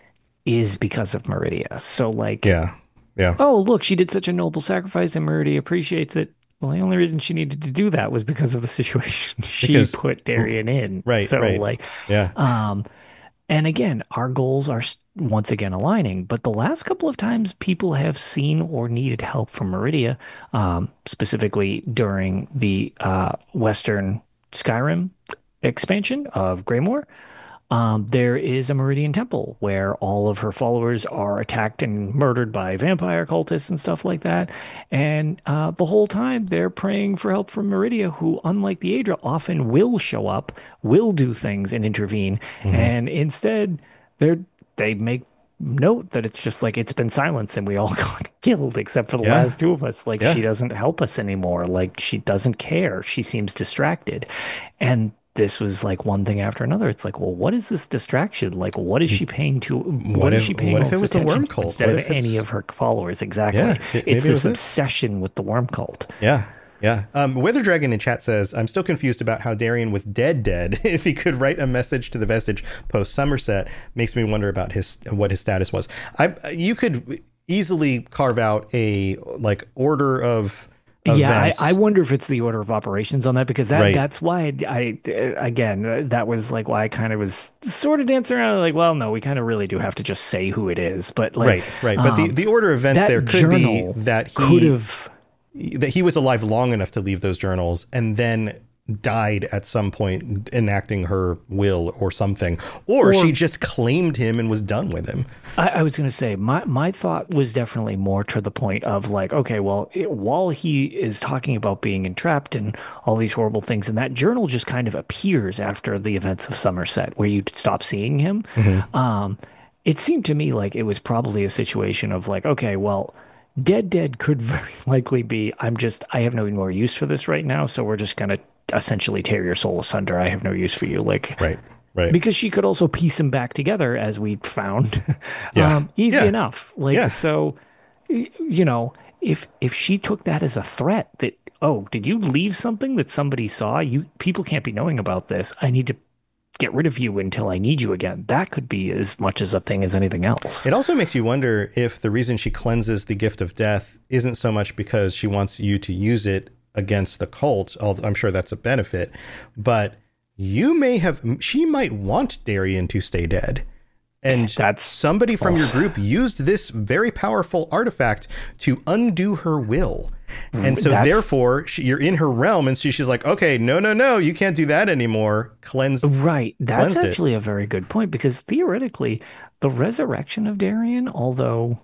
is because of Meridia. So like, yeah. Yeah. oh, look, she did such a noble sacrifice and Meridia appreciates it. Well, the only reason she needed to do that was because of the situation she Because- put Darian in. Right, So right. like, Yeah. um, and again, our goals are s- once again aligning. But the last couple of times people have seen or needed help from Meridia, um, specifically during the uh, Western Skyrim expansion of Greymoor, um, there is a Meridian temple where all of her followers are attacked and murdered by vampire cultists and stuff like that. And uh, the whole time they're praying for help from Meridia, who, unlike the Aedra, often will show up, will do things and intervene. And instead, they're they make note that it's just like it's been silenced and we all got killed except for the Yeah. last two of us. Like Yeah. she doesn't help us anymore. Like she doesn't care. She seems distracted. And this was like one thing after another. It's like, well, what is this distraction? Like, what is she paying to? What, What is if- she paying what all if it this was the attention worm to cult? instead What of if it's- any of her followers? Exactly. Yeah, maybe It's it was this it. obsession with the worm cult. Yeah. Yeah. Um, Weather Dragon in chat says, I'm still confused about how Darian was dead dead. If he could write a message to the Vestige post Somerset, makes me wonder about his what his status was. I you could easily carve out a like order of events. Yeah, I, I wonder if it's the order of operations on that because that Right. that's why I, I again uh, that was like why I kind of was sort of dancing around like, well, no, we kind of really do have to just say who it is, but like right, right. But the, um, the order of events that there could be journal that could he have that he was alive long enough to leave those journals and then died at some point enacting her will or something, or, Or- she just claimed him and was done with him. I, I was going to say my my thought was definitely more to the point of like, okay, well, it, while he is talking about being entrapped and all these horrible things, and that journal just kind of appears after the events of Somerset, where you stop seeing him. Um, it seemed to me like it was probably a situation of like, okay, well, Dead Dead could very likely be, I'm just, I have no more use for this right now, so we're just going to essentially tear your soul asunder. I have no use for you. Like, Right, right. because she could also piece him back together, as we found, Yeah. um, easy Yeah. enough. Like, Yeah. so, y- you know, if if she took that as a threat, that oh, did you leave something that somebody saw? You people can't be knowing about this. I need to get rid of you until I need you again. That could be as much as a thing as anything else. It also makes you wonder if the reason she cleanses the gift of death isn't so much because she wants you to use it against the cult, although I'm sure that's a benefit, but you may have, she might want Darian to stay dead. And That's- somebody from oh. your group used this very powerful artifact to undo her will. And so That's- therefore she, you're in her realm. And so she's like, okay, no, no, no, you can't do that anymore. Cleansed. Right. That's cleansed it. actually a very good point because theoretically, the resurrection of Darian, although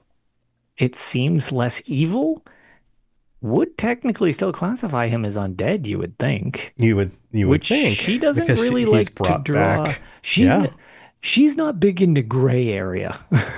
it seems less evil, would technically still classify him as undead, you would think. You would, you would Which think. she doesn't because really he's like to brought draw. back- She's Yeah. n- she's not big into gray area.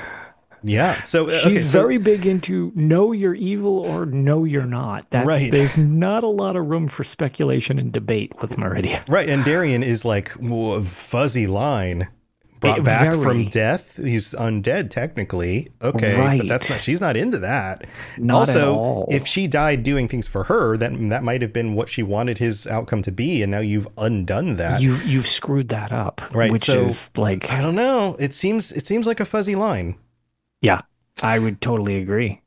Yeah. So uh, She's okay, so- very big into know you're evil or no you're not. That's, Right. There's not a lot of room for speculation and debate with Meridia. Right, and Darian is like a fuzzy line brought It- back very. from death. He's undead technically. Okay, Right. but that's not. She's not into that. Not at also, all. if she died doing things for her, that that might have been what she wanted his outcome to be, and now you've undone that. You you've screwed that up. Right, Which so- is like I don't know. It seems it seems like a fuzzy line. yeah, I would totally agree.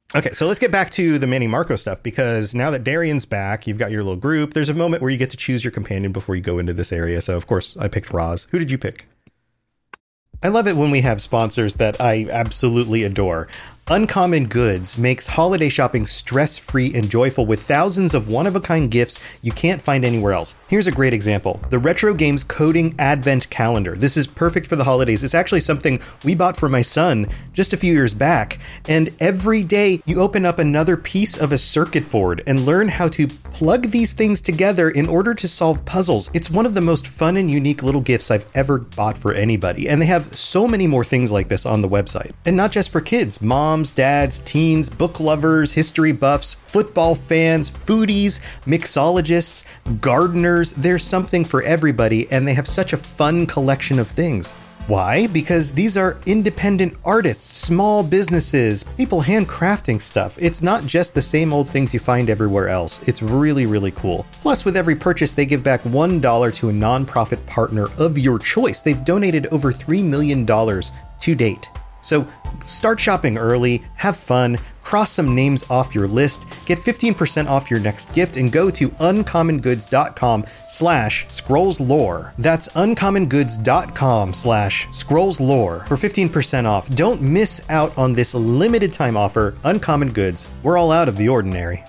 Okay, so let's get back to the Manny Marco stuff, because now that Darian's back, you've got your little group. There's a moment where you get to choose your companion before you go into this area. So, of course, I picked Roz. Who did you pick? I love it when we have sponsors that I absolutely adore. Uncommon Goods makes holiday shopping stress-free and joyful with thousands of one-of-a-kind gifts you can't find anywhere else. Here's a great example. The Retro Games Coding Advent Calendar. This is perfect for the holidays. It's actually something we bought for my son just a few years back. And every day you open up another piece of a circuit board and learn how to plug these things together in order to solve puzzles. It's one of the most fun and unique little gifts I've ever bought for anybody. And they have so many more things like this on the website. And not just for kids. Moms, dads, teens, book lovers, history buffs, football fans, foodies, mixologists, gardeners. There's something for everybody, and they have such a fun collection of things. Why? Because these are independent artists, small businesses, people handcrafting stuff. It's not just the same old things you find everywhere else. It's really, really cool. Plus, with every purchase, they give back one dollar to a nonprofit partner of your choice. They've donated over three million dollars to date. So start shopping early, have fun, cross some names off your list, get fifteen percent off your next gift, and go to uncommongoods.com slash scrollslore. That's uncommongoods.com slash scrollslore for fifteen percent off. Don't miss out on this limited time offer. Uncommon Goods. We're all out of the ordinary.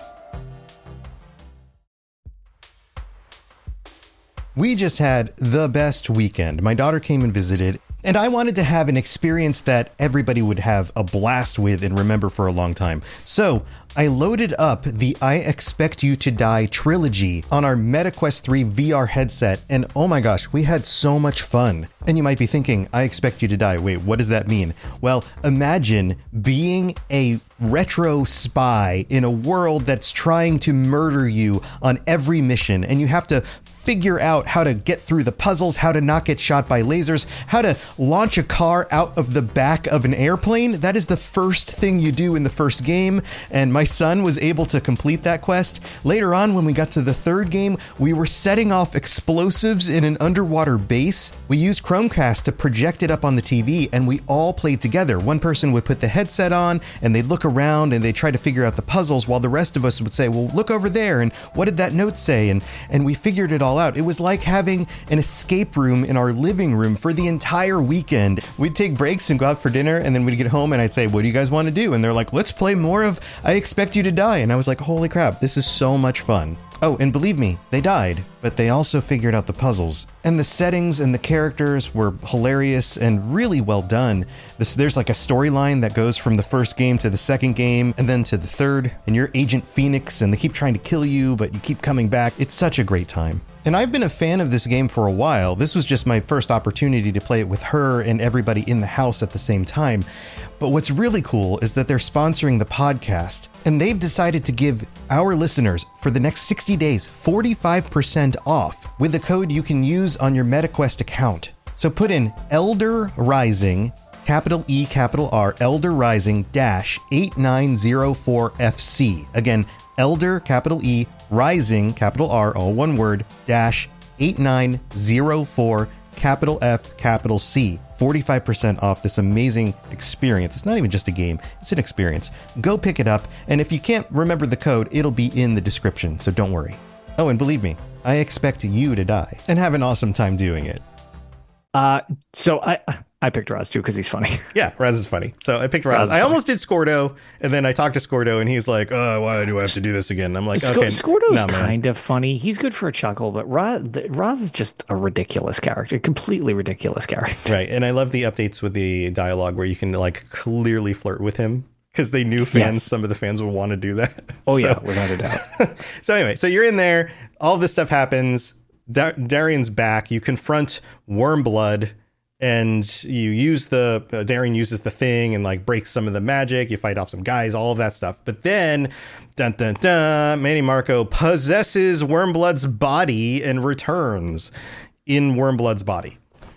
We just had the best weekend. My daughter came and visited, and I wanted to have an experience that everybody would have a blast with and remember for a long time. So I loaded up the I Expect You to Die trilogy on our MetaQuest three V R headset, and oh my gosh, we had so much fun. And you might be thinking, I expect you to die. Wait, what does that mean? Well, imagine being a retro spy in a world that's trying to murder you on every mission, and you have to figure out how to get through the puzzles, how to not get shot by lasers, how to launch a car out of the back of an airplane. That is the first thing you do in the first game, and my son was able to complete that quest. Later on, when we got to the third game, we were setting off explosives in an underwater base. We used Chromecast to project it up on the T V, and we all played together. One person would put the headset on, and they'd look around, and they'd try to figure out the puzzles, while the rest of us would say, well, look over there, and what did that note say? And, and we figured it all out. It was like having an escape room in our living room for the entire weekend. We'd take breaks and go out for dinner, and then we'd get home, and I'd say, what do you guys want to do? And they're like, let's play more of I Expect You to Die. And I was like, holy crap, this is so much fun. Oh, and believe me, they died, but they also figured out the puzzles. And the settings and the characters were hilarious and really well done. This, there's like a storyline that goes from the first game to the second game and then to the third. And you're Agent Phoenix and they keep trying to kill you, but you keep coming back. It's such a great time. And I've been a fan of this game for a while. This was just my first opportunity to play it with her and everybody in the house at the same time. But what's really cool is that they're sponsoring the podcast, and they've decided to give our listeners for the next sixty days forty-five percent off with a code you can use on your MetaQuest account. So put in Elder Rising, capital E, capital R, Elder Rising dash eight nine zero four F C. Again, Elder, capital E, Rising, capital R, all one word, dash eight nine zero four, capital F, capital C. forty-five percent off this amazing experience. It's not even just a game, it's an experience. Go pick it up, and if you can't remember the code, it'll be in the description, so don't worry. Oh, and believe me, I expect you to die and have an awesome time doing it. Uh, so I I picked Raz too because he's funny. Yeah, Raz is funny. So I picked Raz. I funny. almost did Scordo, and then I talked to Scordo, and he's like, "Oh, why do I have to do this again?" I'm like, Sc- "Okay, Scordo's nah, man." kind of funny. He's good for a chuckle, but Raz, Raz is just a ridiculous character, a completely ridiculous character. Right, and I love the updates with the dialogue where you can like clearly flirt with him. Because they knew fans, Yes. some of the fans would want to do that. Oh, So- yeah, without a doubt. So anyway, so you're in there. All this stuff happens. Da- Darian's back. You confront Wormblood, and you use the uh, Darian uses the thing and like breaks some of the magic. You fight off some guys, all of that stuff. But then, dun dun dun, Manny Marco possesses Wormblood's body and returns in Wormblood's body.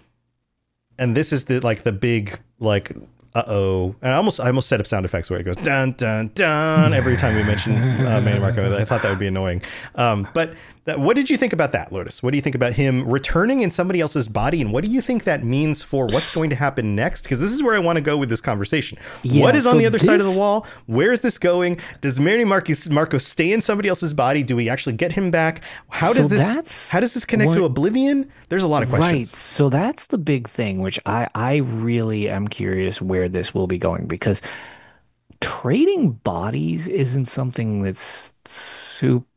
And this is the like the big like. Uh-oh. And I almost I almost set up sound effects where it goes dun dun dun every time we mention uh, Manny Marco. I thought that would be annoying. Um, but that, what did you think about that, Lotus? What do you think about him returning in somebody else's body? And what do you think that means for what's going to happen next? Because this is where I want to go with this conversation. Yeah, what is on so the other side of this- the wall? Where is this going? Does Manny Marcos, Marco stay in somebody else's body? Do we actually get him back? How does So this that's how does this connect to what- Oblivion? There's a lot of Right. questions. So that's the big thing, which I, I really am curious where this will be going, because trading bodies isn't something that's super.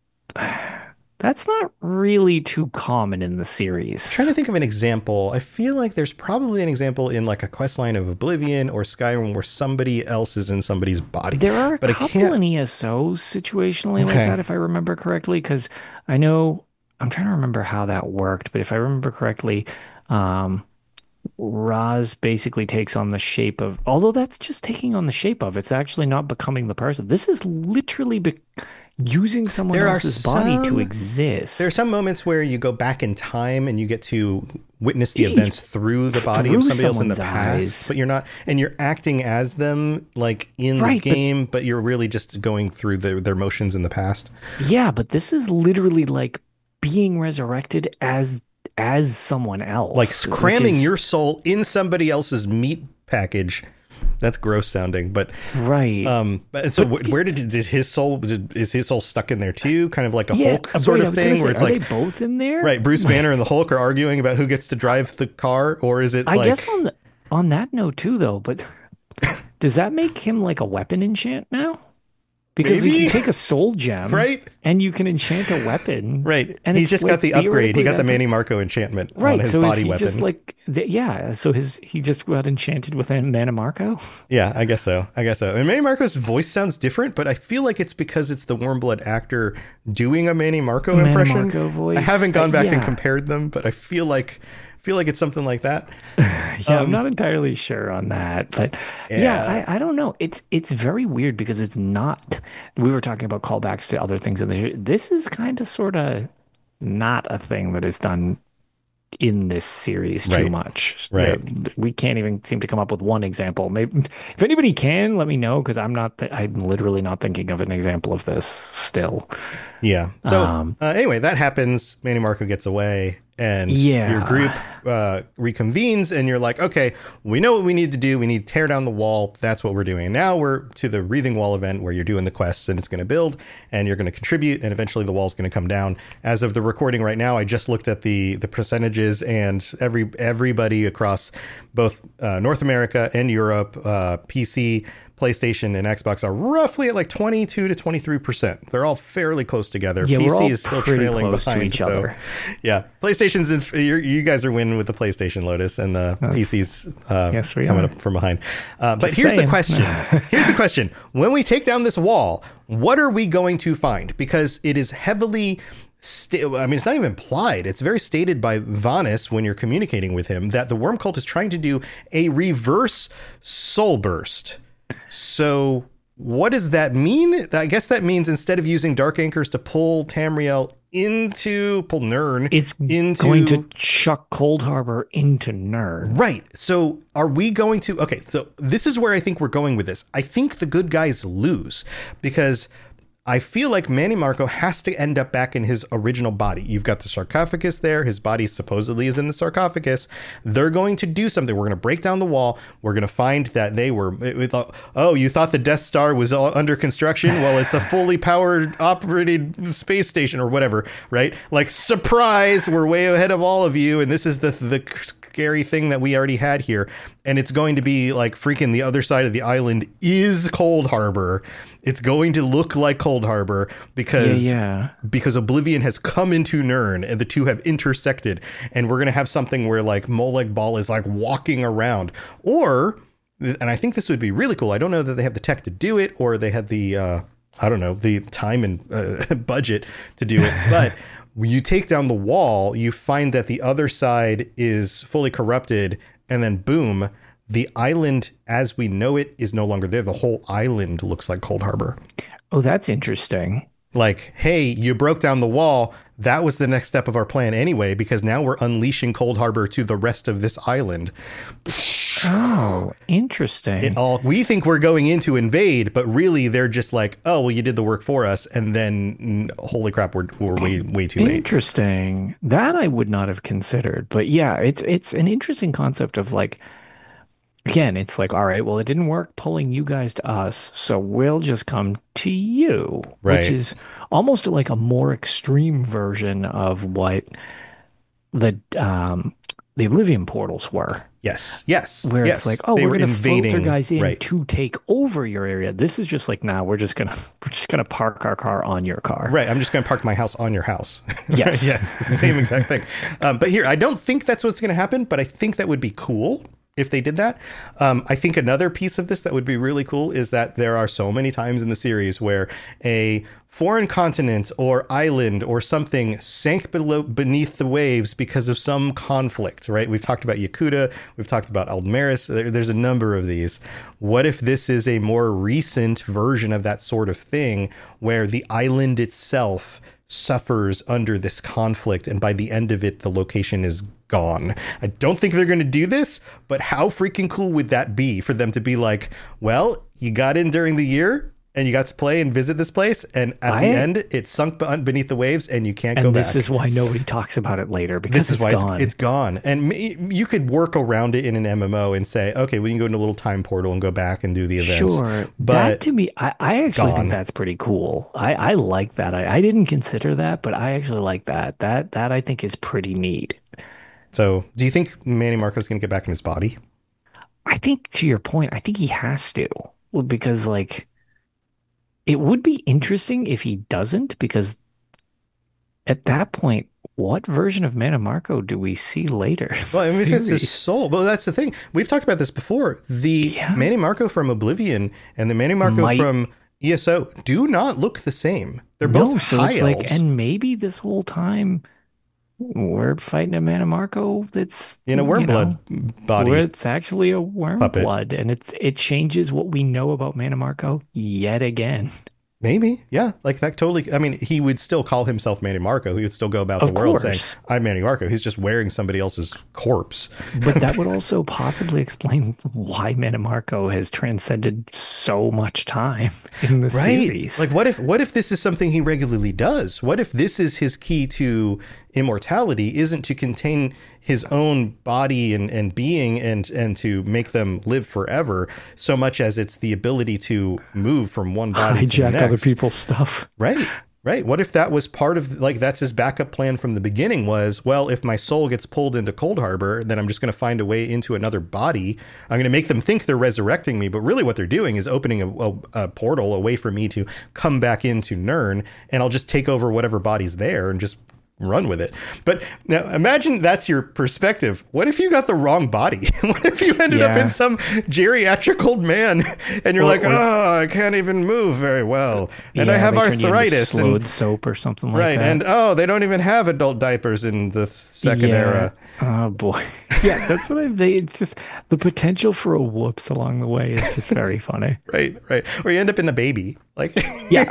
That's not really too common in the series. I'm trying to think of an example. I feel like there's probably an example in like a quest line of Oblivion or Skyrim where somebody else is in somebody's body. There are a but I couple can't- in E S O situationally like Okay. that, if I remember correctly, because I know I'm trying to remember how that worked, but if I remember correctly, um, Raz basically takes on the shape of, although that's just taking on the shape of, it's actually not becoming the person. This is literally be, using someone There are else's body to some- exist. There are some moments where you go back in time and you get to witness the Yeah, events through the body through of somebody else in the someone's past, eyes. but you're not, and you're acting as them like in Right, the but- game, but, you're really just going through their, their motions in the past. Yeah, but this is literally like being resurrected as as someone else. Like which cramming is- your soul in somebody else's meat package. That's gross sounding, but right. um, but so wh- where did is his soul? Is his soul stuck in there too? Kind of like a yeah, Hulk right, sort I of was gonna thing, say, where it's are like they both in there? right, Bruce Banner and the Hulk are arguing about who gets to drive the car, or is it I like guess on the, on that note too, though. But does that make him like a weapon enchant now? Because Maybe. you can take a soul gem, right? and you can enchant a weapon, Right. And He's it's just like got the upgrade. He theoretically got the that- Manny Marco enchantment Right, on his so body is he weapon. just like, the, yeah, so his he just got enchanted with Mana Marco? Yeah, I guess so. I guess so. And Manny Marco's voice sounds different, but I feel like it's because it's the Warmblood actor doing a Manny Marco Manny impression. Marco voice. I haven't gone Uh, back and yeah. compared them, but I feel like feel like it's something like that. Yeah, Um, I'm not entirely sure on that, but Yeah. yeah, I, I don't know. It's it's very weird because it's not. We were talking about callbacks to other things in the. This is kind of sort of not a thing that is done in this series too Right. much. Right. Uh, We can't even seem to come up with one example. Maybe if anybody can, let me know, because I'm not. Th- I'm literally not thinking of an example of this still. Yeah. So Um, uh, anyway, that happens. Manny Marco gets away, and Yeah. your group uh, reconvenes, and you're like, okay, we know what we need to do. We need to tear down the wall. That's what we're doing. And now we're to the Breathing Wall event where you're doing the quests, and it's going to build, and you're going to contribute, and eventually the wall's going to come down. As of the recording right now, I just looked at the the percentages, and every everybody across both uh, North America and Europe, uh, P C, PlayStation, and Xbox are roughly at like twenty-two to twenty-three percent. They're all fairly close together. Yeah, P C we're all is still pretty trailing close to behind each though. other. Yeah, PlayStation's in, you're, you guys are winning with the PlayStation, Lotus, and the P C's uh, Yes, we coming are. up from behind. Uh, but Just here's the saying. question. Here's the question. When we take down this wall, what are we going to find? Because it is heavily sta- I mean, it's not even implied. It's very stated by Vanis when you're communicating with him that the Worm Cult is trying to do a reverse soul burst. So what does that mean? I guess that means instead of using Dark Anchors to pull Tamriel into, pull Nirn It's into... going to chuck Cold Harbor into Nirn. Right. So are we going to... Okay, so this is where I think we're going with this. I think the good guys lose because I feel like Manny Marco has to end up back in his original body. You've got the sarcophagus there. His body supposedly is in the sarcophagus. They're going to do something. We're going to break down the wall. We're going to find that they were... We thought, oh, you thought the Death Star was all under construction? Well, it's a fully powered operated space station or whatever, right? Like, surprise, we're way ahead of all of you. And this is the the scary thing that we already had here. And it's going to be like freaking the other side of the island is Cold Harbor. It's going to look like Cold Harbor because Yeah, yeah. because Oblivion has come into Nirn and the two have intersected, and we're going to have something where like Molag Bal is like walking around, or, and I think this would be really cool. I don't know that they have the tech to do it, or they had the uh, I don't know, the time and uh, budget to do it, but when you take down the wall, you find that the other side is fully corrupted, and then boom, the island as we know it is no longer there. The whole island looks like Cold Harbor. Oh, that's interesting. Like, hey, you broke down the wall. That was the next step of our plan anyway, because now we're unleashing Cold Harbor to the rest of this island. Oh, interesting. It all we think we're going in to invade, but really they're just like, oh, well, you did the work for us, and then holy crap, we're we're way way too late. Interesting. That I would not have considered, but yeah, it's it's an interesting concept of like. Again, it's like, all right, well, it didn't work pulling you guys to us, so we'll just come to you, right. which is almost like a more extreme version of what the um, the Oblivion portals were. Yes, yes. Where yes. it's like, oh, they we're going to invading filter guys in right. to take over your area. This is just like, nah, we're just gonna we're just gonna park our car on your car. Right. I'm just going to park my house on your house. Yes, yes. Same exact thing. Um, but here, I don't think that's what's going to happen, but I think that would be cool if they did that. Um, I think another piece of this that would be really cool is that there are so many times in the series where a foreign continent or island or something sank below beneath the waves because of some conflict, right? We've talked about Yakuta. We've talked about Aldmeris. There, there's a number of these. What if this is a more recent version of that sort of thing where the island itself suffers under this conflict, and by the end of it, the location is gone? I don't think they're going to do this, but how freaking cool would that be for them to be like, well, you got in during the year and you got to play and visit this place, and at I, the end it sunk beneath the waves and you can't and go back. This is why nobody talks about it later, because this is it's why gone. It's, it's gone. And you could work around it in an M M O and say, okay, we can go into a little time portal and go back and do the events. Sure. But that to me, I, I actually gone. think that's pretty cool. I, I like that. I, I didn't consider that, but I actually like that. That that I think is pretty neat. So do you think Manny Marco's going to get back in his body? I think, to your point, I think he has to. Well, because like, it would be interesting if he doesn't, because at that point, what version of Manny Marco do we see later? Well, I mean, if it's his soul. Well, that's the thing. We've talked about this before. The Yeah. Manny Marco from Oblivion and the Manny Marco Might- from E S O do not look the same. They're both no, so high it's elves. like, and maybe this whole time we're fighting a Manny Marco that's in a you worm know, blood body. where it's actually a worm puppet. blood, and it's it changes what we know about Manny Marco yet again. Maybe. Yeah. Like that totally. I mean, he would still call himself Manny Marco. He would still go about Of the world course. saying, I'm Manny Marco. He's just wearing somebody else's corpse. But that would also possibly explain why Manny Marco has transcended so much time in the Right. series. Like what if what if this is something he regularly does? What if this is his key to immortality, isn't to contain his own body and, and being and and to make them live forever, so much as it's the ability to move from one body to the hijack next. other people's stuff. Right. Right. What if that was part of, like, that's his backup plan from the beginning was, well, if my soul gets pulled into Cold Harbor, then I'm just going to find a way into another body. I'm going to make them think they're resurrecting me. But really what they're doing is opening a, a, a portal, a way for me to come back into Nirn, and I'll just take over whatever body's there and just run with it. But now imagine that's your perspective. What if you got the wrong body? What if you ended up Yeah. in some geriatric old man and you're Or- like, or- oh, I can't even move very well. And I Yeah, have they turn you into arthritis. And, slowed soap or something like right. that. And oh, they don't even have adult diapers in the second Yeah. era. Oh boy. Yeah, that's what I they it's just the potential for a whoops along the way is just very funny. Right. Right. Or you end up in a baby. Like, Yeah.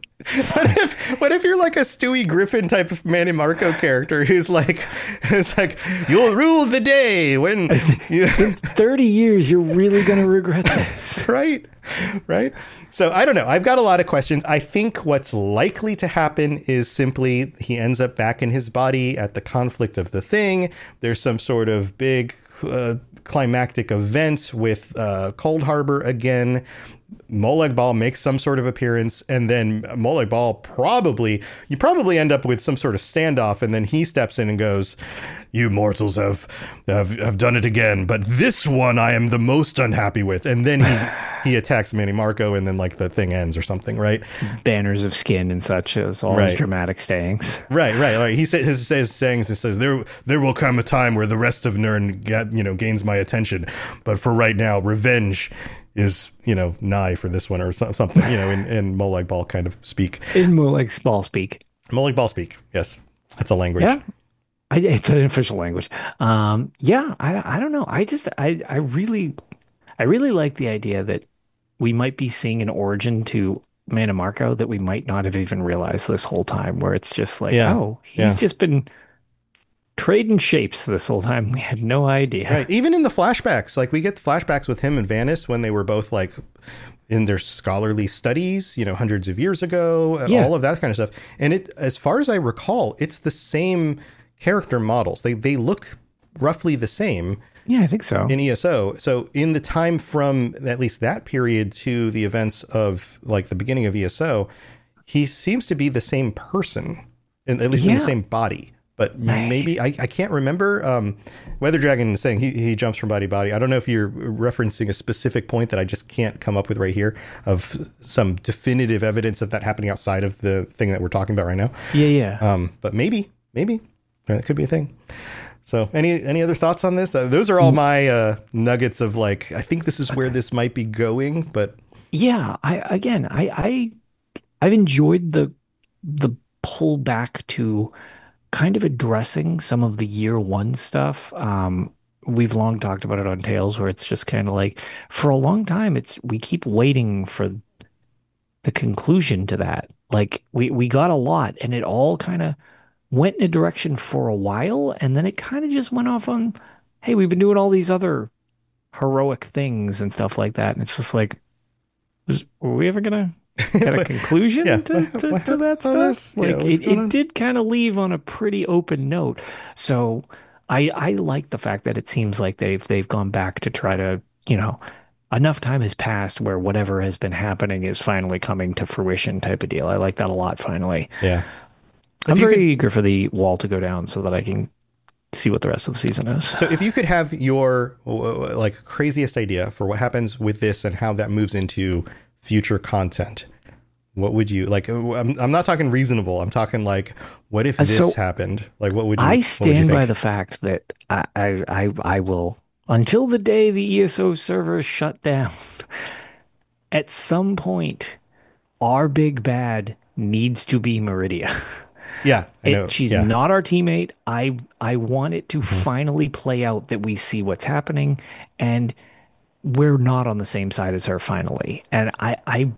what if what if you're like a Stewie Griffin type of Manny Marco character who's like who's like, you'll rule the day when you thirty years, you're really gonna regret this. right right so I don't know, I've got a lot of questions. I think what's likely to happen is simply he ends up back in his body at the conflict of the thing. There's some sort of big uh, climactic event with uh, Cold Harbor again. Molag Bal makes some sort of appearance, and then Molag Bal probably, you probably end up with some sort of standoff, and then he steps in and goes, you mortals have, have, have done it again, but this one I am the most unhappy with. And then he, he attacks Manny Marco, and then like the thing ends or something, right? Banners of skin and such as all Right. his dramatic sayings. Right, right, right. He says his, his sayings. He says there there will come a time where the rest of Nirn get, you know gains my attention, but for right now, revenge is you know nigh for this one or so, something you know in in Molag Bal kind of speak. In more like small speak. Molag Bal speak. Yes, that's a language. Yeah. I, it's an official language. Um, yeah, I, I don't know. I just, I, I really, I really like the idea that we might be seeing an origin to Mana Marco that we might not have even realized this whole time, where it's just like, Yeah. oh, he's Yeah. just been trading shapes this whole time. We had no idea. Right. Even in the flashbacks, like we get the flashbacks with him and Vanis when they were both like in their scholarly studies, you know, hundreds of years ago, and Yeah. all of that kind of stuff. And it, as far as I recall, it's the same character models. They they look roughly the same Yeah, I think so. in E S O. So in the time from at least that period to the events of like the beginning of E S O, he seems to be the same person, in, at least in Yeah. the same body. But maybe I, I can't remember. Um, Weather Dragon is saying he, he jumps from body to body. I don't know if you're referencing a specific point that I just can't come up with right here of some definitive evidence of that happening outside of the thing that we're talking about right now. Yeah, yeah. Um, but maybe, maybe that could be a thing. So any any other thoughts on this? Uh, those are all my uh, nuggets of like, I think this is where this might be going. But Yeah, I again, I, I I've enjoyed the the pull back to kind of addressing some of the year one stuff. Um, we've long talked about it on Tales, where it's just kind of like for a long time, it's we keep waiting for the conclusion to that. Like we we got a lot, and it all kind of went in a direction for a while, and then it kind of just went off on, hey, we've been doing all these other heroic things and stuff like that, and it's just like, was, were we ever gonna get a conclusion Yeah, to, what- to, what to that happened on stuff? this? Yeah, Like what's it, going on? it did kind of leave on a pretty open note. So I I like the fact that it seems like they've they've gone back to try to, you know, enough time has passed where whatever has been happening is finally coming to fruition type of deal. I like that a lot. Finally, yeah, I'm If you very could- eager for the wall to go down so that I can see what the rest of the season is. So if you could have your uh, like craziest idea for what happens with this and how that moves into future content, what would you like? I'm, I'm not talking reasonable. I'm talking like, what if Uh, this so happened? Like, what would you? I what would you stand by think? the fact that I, I, I, I will, until the day the E S O server is shut down, at some point, our big bad needs to be Meridia. Yeah, I know. It, she's yeah. not our teammate. I I want it to finally play out that we see what's happening, and we're not on the same side as her finally. And I I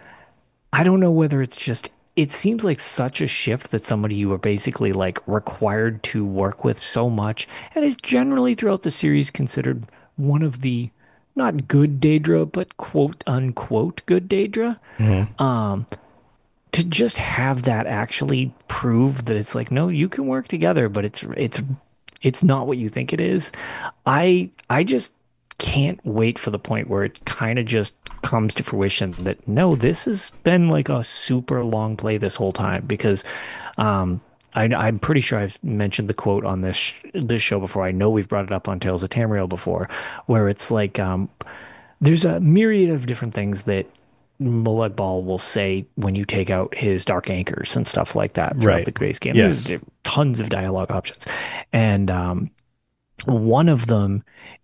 I don't know whether it's just, it seems like such a shift that somebody you are basically like required to work with so much, and is generally throughout the series considered one of the not good Daedra, but quote unquote good Daedra. Um, to just have that actually prove that it's like, no, you can work together, but it's it's it's not what you think it is. I I just can't wait for the point where it kind of just comes to fruition that no, this has been like a super long play this whole time, because um I, I'm pretty sure I've mentioned the quote on this sh- this show before. I know we've brought it up on Tales of Tamriel before, where it's like um, there's a myriad of different things that Molag Bal will say when you take out his dark anchors and stuff like that throughout Right. the base game. Yes. There's tons of dialogue options, and um, one of them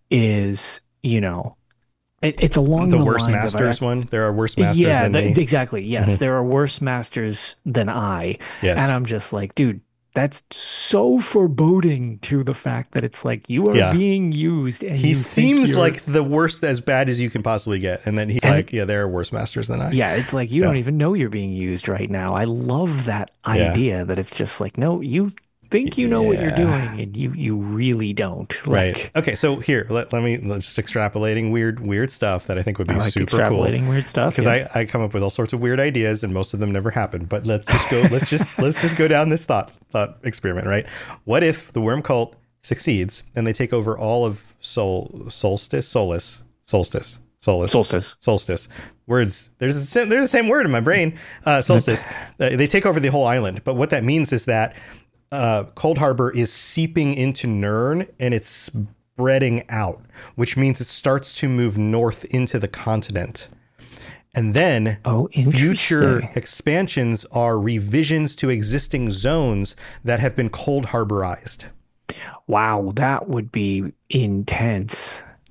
is, you know, it, it's along The the, worse lines of, masters one. There are worse masters yeah, than the- me. exactly. Yes, there are worse masters than I. Yes. And I'm just like, dude, that's so foreboding to the fact that it's like you are Yeah. being used. And He you think seems you're- like the worst, as bad as you can possibly get, and then he's And- like, "Yeah, there are worse masters than I." yeah, it's like you Yeah. don't even know you're being used right now. I love that Yeah. idea that it's just like, no, you think you know what you're Yeah. doing, and you you really don't. Right. Like, Okay. So here, let, let me let's just extrapolating weird weird stuff that I think would be I like super cool. extrapolating weird stuff Because yeah. I, I come up with all sorts of weird ideas and most of them never happen. But let's just go. let's just let's just go down this thought thought experiment. Right. What if the Worm Cult succeeds and they take over all of Sol Solstice Solus Solstice Solus Solstice. Solstice words? There's a, sa- there's the same word in my brain. Uh, solstice. uh, they take over the whole island. But what that means is that uh, Cold Harbor is seeping into Nirn and it's spreading out, which means it starts to move north into the continent. And then Oh, future interesting. expansions are revisions to existing zones that have been Cold Harborized. Wow, that would be intense.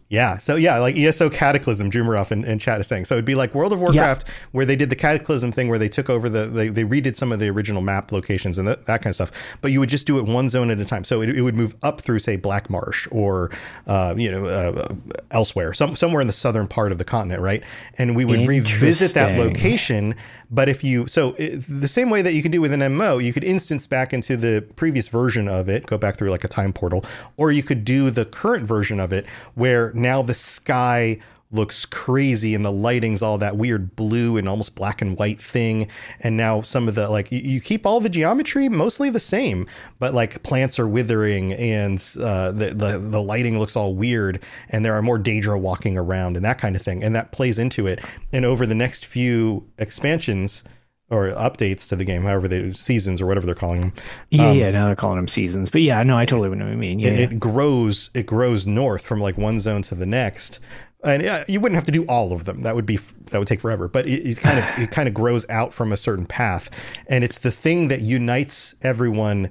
Yeah. So yeah, like E S O Cataclysm, Jumeroff in, in chat is saying. So it'd be like World of Warcraft, yeah. where they did the Cataclysm thing, where they took over the, they, they redid some of the original map locations and that, that kind of stuff. But you would just do it one zone at a time. So it, it would move up through, say, Black Marsh or, uh, you know, uh, elsewhere, some, somewhere in the southern part of the continent, right? And we would revisit that location. But if you, so it, the same way that you could do with an M M O, you could instance back into the previous version of it, go back through like a time portal, or you could do the current version of it where now the sky looks crazy and the lighting's all that weird blue and almost black and white thing. And now some of the, like, you, you keep all the geometry mostly the same, but like plants are withering and uh, the, the, the lighting looks all weird and there are more Daedra walking around and that kind of thing. And that plays into it. And over the next few expansions or updates to the game, however they seasons or whatever they're calling them. Yeah, um, yeah, now they're calling them seasons. But yeah, no, I totally know what you mean. Yeah, it, yeah. it grows, it grows north from like one zone to the next. And uh, you wouldn't have to do all of them. That would be that would take forever. But it, it kind of it kind of grows out from a certain path, and it's the thing that unites everyone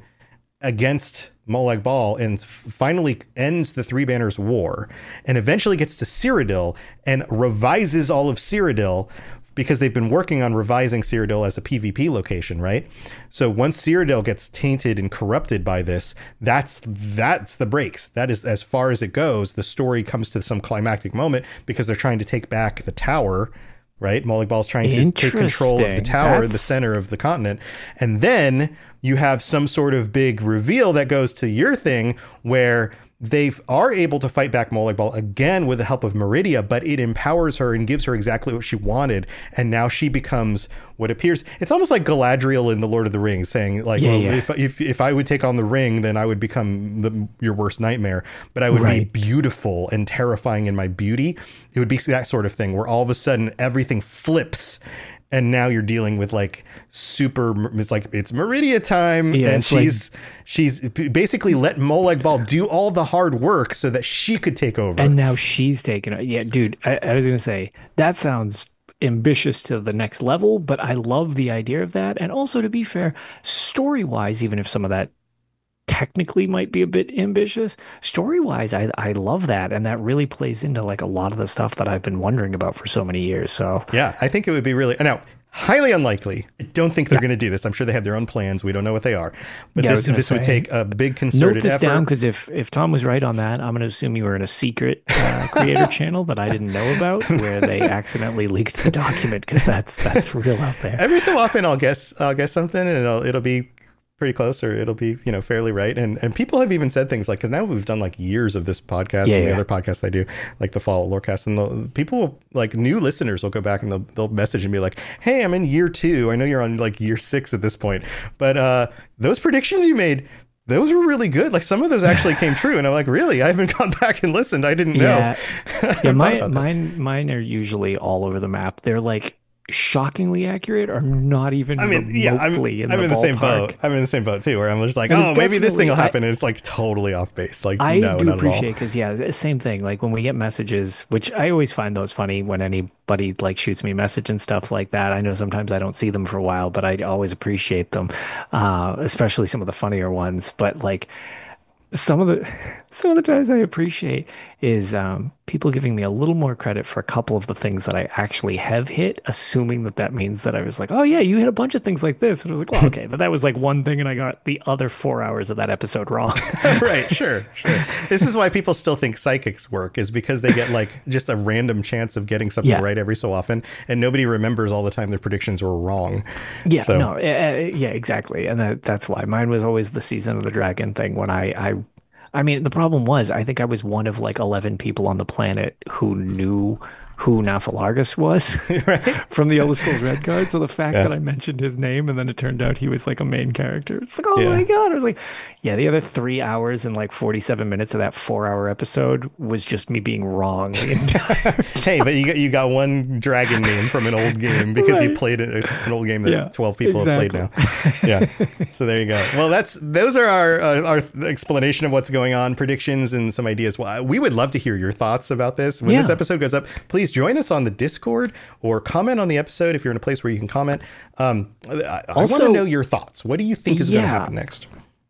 against Molag Bal and finally ends the Three Banners War, and eventually gets to Cyrodiil and revises all of Cyrodiil. Because they've been working on revising Cyrodiil as a PvP location, right? So once Cyrodiil gets tainted and corrupted by this, that's that's the breaks. That is as far as it goes. The story comes to some climactic moment because they're trying to take back the tower, right? Molag Bal's trying to take control of the tower, that's... the center of the continent. And then you have some sort of big reveal that goes to your thing where they are able to fight back Molag Bal again with the help of Meridia, but it empowers her and gives her exactly what she wanted. And now she becomes what appears, it's almost like Galadriel in The Lord of the Rings saying like, yeah, well, yeah. If, if if I would take on the ring, then I would become the, your worst nightmare, but I would right. be beautiful and terrifying in my beauty. It would be that sort of thing where all of a sudden everything flips. And now you're dealing with like super, it's like, it's Meridia time. Yeah, and she's, like, she's basically let Molag Bal do all the hard work so that she could take over. And now she's taking it. Yeah, dude, I, I was going to say, that sounds ambitious to the next level, but I love the idea of that. And also, to be fair, story wise, even if some of that technically might be a bit ambitious, story-wise, I I love that, and that really plays into like a lot of the stuff that I've been wondering about for so many years. So yeah, I think it would be really now highly unlikely. I don't think they're yeah. going to do this. I'm sure they have their own plans. We don't know what they are, but yeah, this this say, would take a big concerted note this effort. down, because if if Tom was right on that, I'm going to assume you were in a secret uh, creator channel that I didn't know about, where they accidentally leaked the document, because that's that's real out there. Every so often, I'll guess I'll guess something, and it'll it'll be pretty close, or it'll be, you know, fairly right. And and people have even said things like, because now we've done like years of this podcast yeah, and the yeah. other podcasts I do, like the Fall Lorecast, and the people will, like new listeners will go back and they'll, they'll message and be like, hey, I'm in year two. I know you're on like year six at this point, but uh, those predictions you made, those were really good. Like some of those actually came true. And I'm like, really? I haven't gone back and listened. I didn't know. Yeah, yeah mine, mine, mine are usually all over the map. They're like shockingly accurate, or not even I mean, yeah, I'm, in, I'm the in the same boat. I'm in the same boat too, where I'm just like, and oh, maybe this thing will happen. I, and it's like totally off base. Like, I no, do not appreciate, because yeah, same thing. Like when we get messages, which I always find those funny when anybody like shoots me a message and stuff like that. I know sometimes I don't see them for a while, but I always appreciate them, uh, especially some of the funnier ones. But like some of the some of the times I appreciate is um, people giving me a little more credit for a couple of the things that I actually have hit, assuming that that means that I was like, oh yeah, you hit a bunch of things like this. And I was like, well, okay, but that was like one thing, and I got the other four hours of that episode wrong. Right, sure, sure. This is why people still think psychics work, is because they get like just a random chance of getting something yeah. right every so often, and nobody remembers all the time their predictions were wrong. Yeah, so. no, uh, yeah, exactly. And that, that's why mine was always the Season of the Dragon thing. When I, I I mean, the problem was, I think I was one of like eleven people on the planet who knew who Nafalargus was right? from the Elder Scrolls Red Card. So the fact yeah. that I mentioned his name and then it turned out he was like a main character, it's like, oh yeah. my God. I was like, yeah, the other three hours and like forty-seven minutes of that four hour episode was just me being wrong the entire time. Hey, but you got, you got one dragon name from an old game because right. you played it, an old game that yeah, twelve people exactly. have played now. Yeah. So there you go. Well, that's, those are our, uh, our explanation of what's going on, predictions and some ideas. Well, we would love to hear your thoughts about this. When yeah. this episode goes up, please join us on the Discord or comment on the episode if you're in a place where you can comment. Um, I, I want to know your thoughts. What do you think is yeah. going to happen next?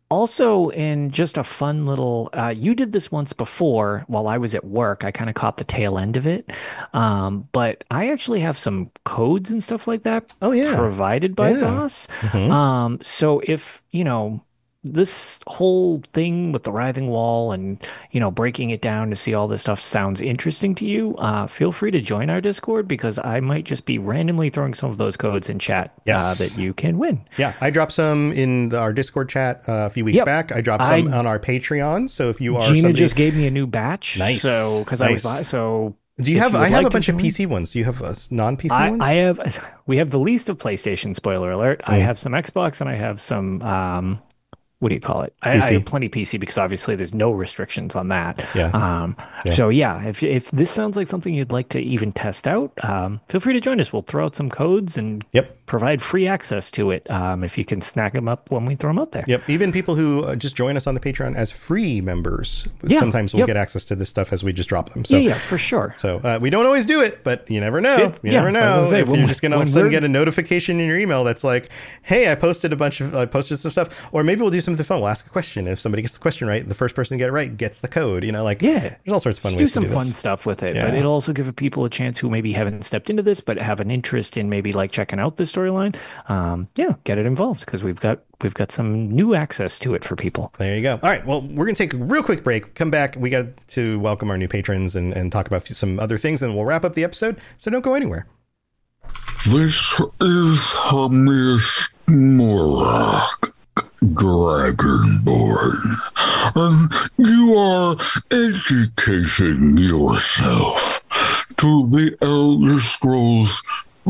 Also, in just a fun little, uh, you did this once before while I was at work. I kind of caught the tail end of it. Um, but I actually have some codes and stuff like that Oh, yeah. provided by Yeah. Zos. Mhm. Um, so if, you know, this whole thing with the writhing wall and, you know, breaking it down to see all this stuff sounds interesting to you, uh, feel free to join our Discord because I might just be randomly throwing some of those codes in chat Yes. uh, that you can win. Yeah, I dropped some in the, our Discord chat uh, a few weeks Yep. back. I dropped some I- on our Patreon. So if you are Gina somebody, just gave me a new batch. Nice. So, because I was, Nice. so. do you if have? you would I have like a to bunch of join- P C ones. Do you have uh, non-P C I, ones? I have, we have the least of PlayStation, spoiler alert. I Mm. have some Xbox and I have some, um, what do you call it? I, P I C. have plenty P C because obviously there's no restrictions on that. Yeah. Um, Yeah. So yeah, if if this sounds like something you'd like to even test out, um, feel free to join us. We'll throw out some codes and Yep. provide free access to it. Um, if you can snack them up when we throw them out there. Yep. Even people who uh, just join us on the Patreon as free members, Yeah, sometimes we'll yep. get access to this stuff as we just drop them. So, yeah, yeah, for sure. so uh, we don't always do it, but you never know. Yeah, you yeah, never I was know gonna say, if when you're we- just gonna all of when a sudden we're- get a notification in your email that's like, "Hey, I posted a bunch of, I posted some stuff," or maybe we'll do something fun. We'll ask a question. If somebody gets the question right, the first person to get it right gets the code. You know, like Yeah. there's all sorts of fun Just ways do some to do fun this. stuff with it, but Yeah. it'll also give people a chance who maybe haven't stepped into this but have an interest in maybe like checking out this storyline. Um, yeah, get it involved because we've got we've got some new access to it for people. There you go. All right. Well, we're going to take a real quick break. Come back. We got to welcome our new patrons and, and talk about some other things, and we'll wrap up the episode. So don't go anywhere. This is Hermes Morak, Dragonborn, and you are educating yourself to the Elder Scrolls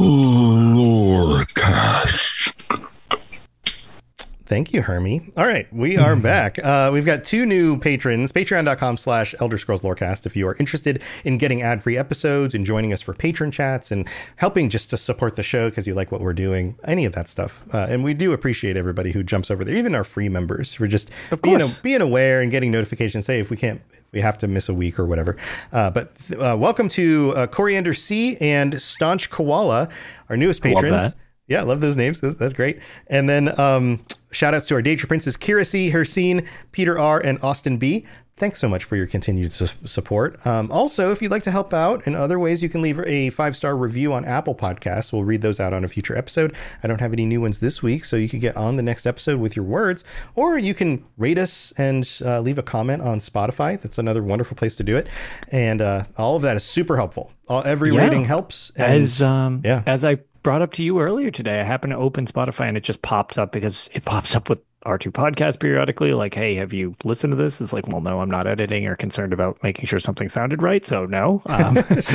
Lorecast. Thank you, Hermie. All right, we are back. Uh, we've got two new patrons, patreon.com slash Elder Scrolls Lorecast. If you are interested in getting ad-free episodes and joining us for patron chats and helping just to support the show because you like what we're doing, any of that stuff. Uh, and we do appreciate everybody who jumps over there, even our free members. We're just Of being, course. being aware and getting notifications, say if we can't, we have to miss a week or whatever. Uh, but uh, welcome to uh, Coriander C and Staunch Koala, our newest Love patrons. that. Yeah, I love those names. That's, that's great. And then um, shout outs to our Daedra Princes, Kira C, Hercine, Peter R, and Austin B. Thanks so much for your continued su- support. Um, also, if you'd like to help out in other ways, you can leave a five-star review on Apple Podcasts. We'll read those out on a future episode. I don't have any new ones this week, so you could get on the next episode with your words. Or you can rate us and uh, leave a comment on Spotify. That's another wonderful place to do it. And uh, all of that is super helpful. All, every Yeah. rating helps. And, As um, yeah. as I brought up to you earlier today, I happened to open Spotify and it just popped up because it pops up with R two podcast periodically. Like, hey, have you listened to this? It's like, well, no, I'm not editing or concerned about making sure something sounded right. So no, um,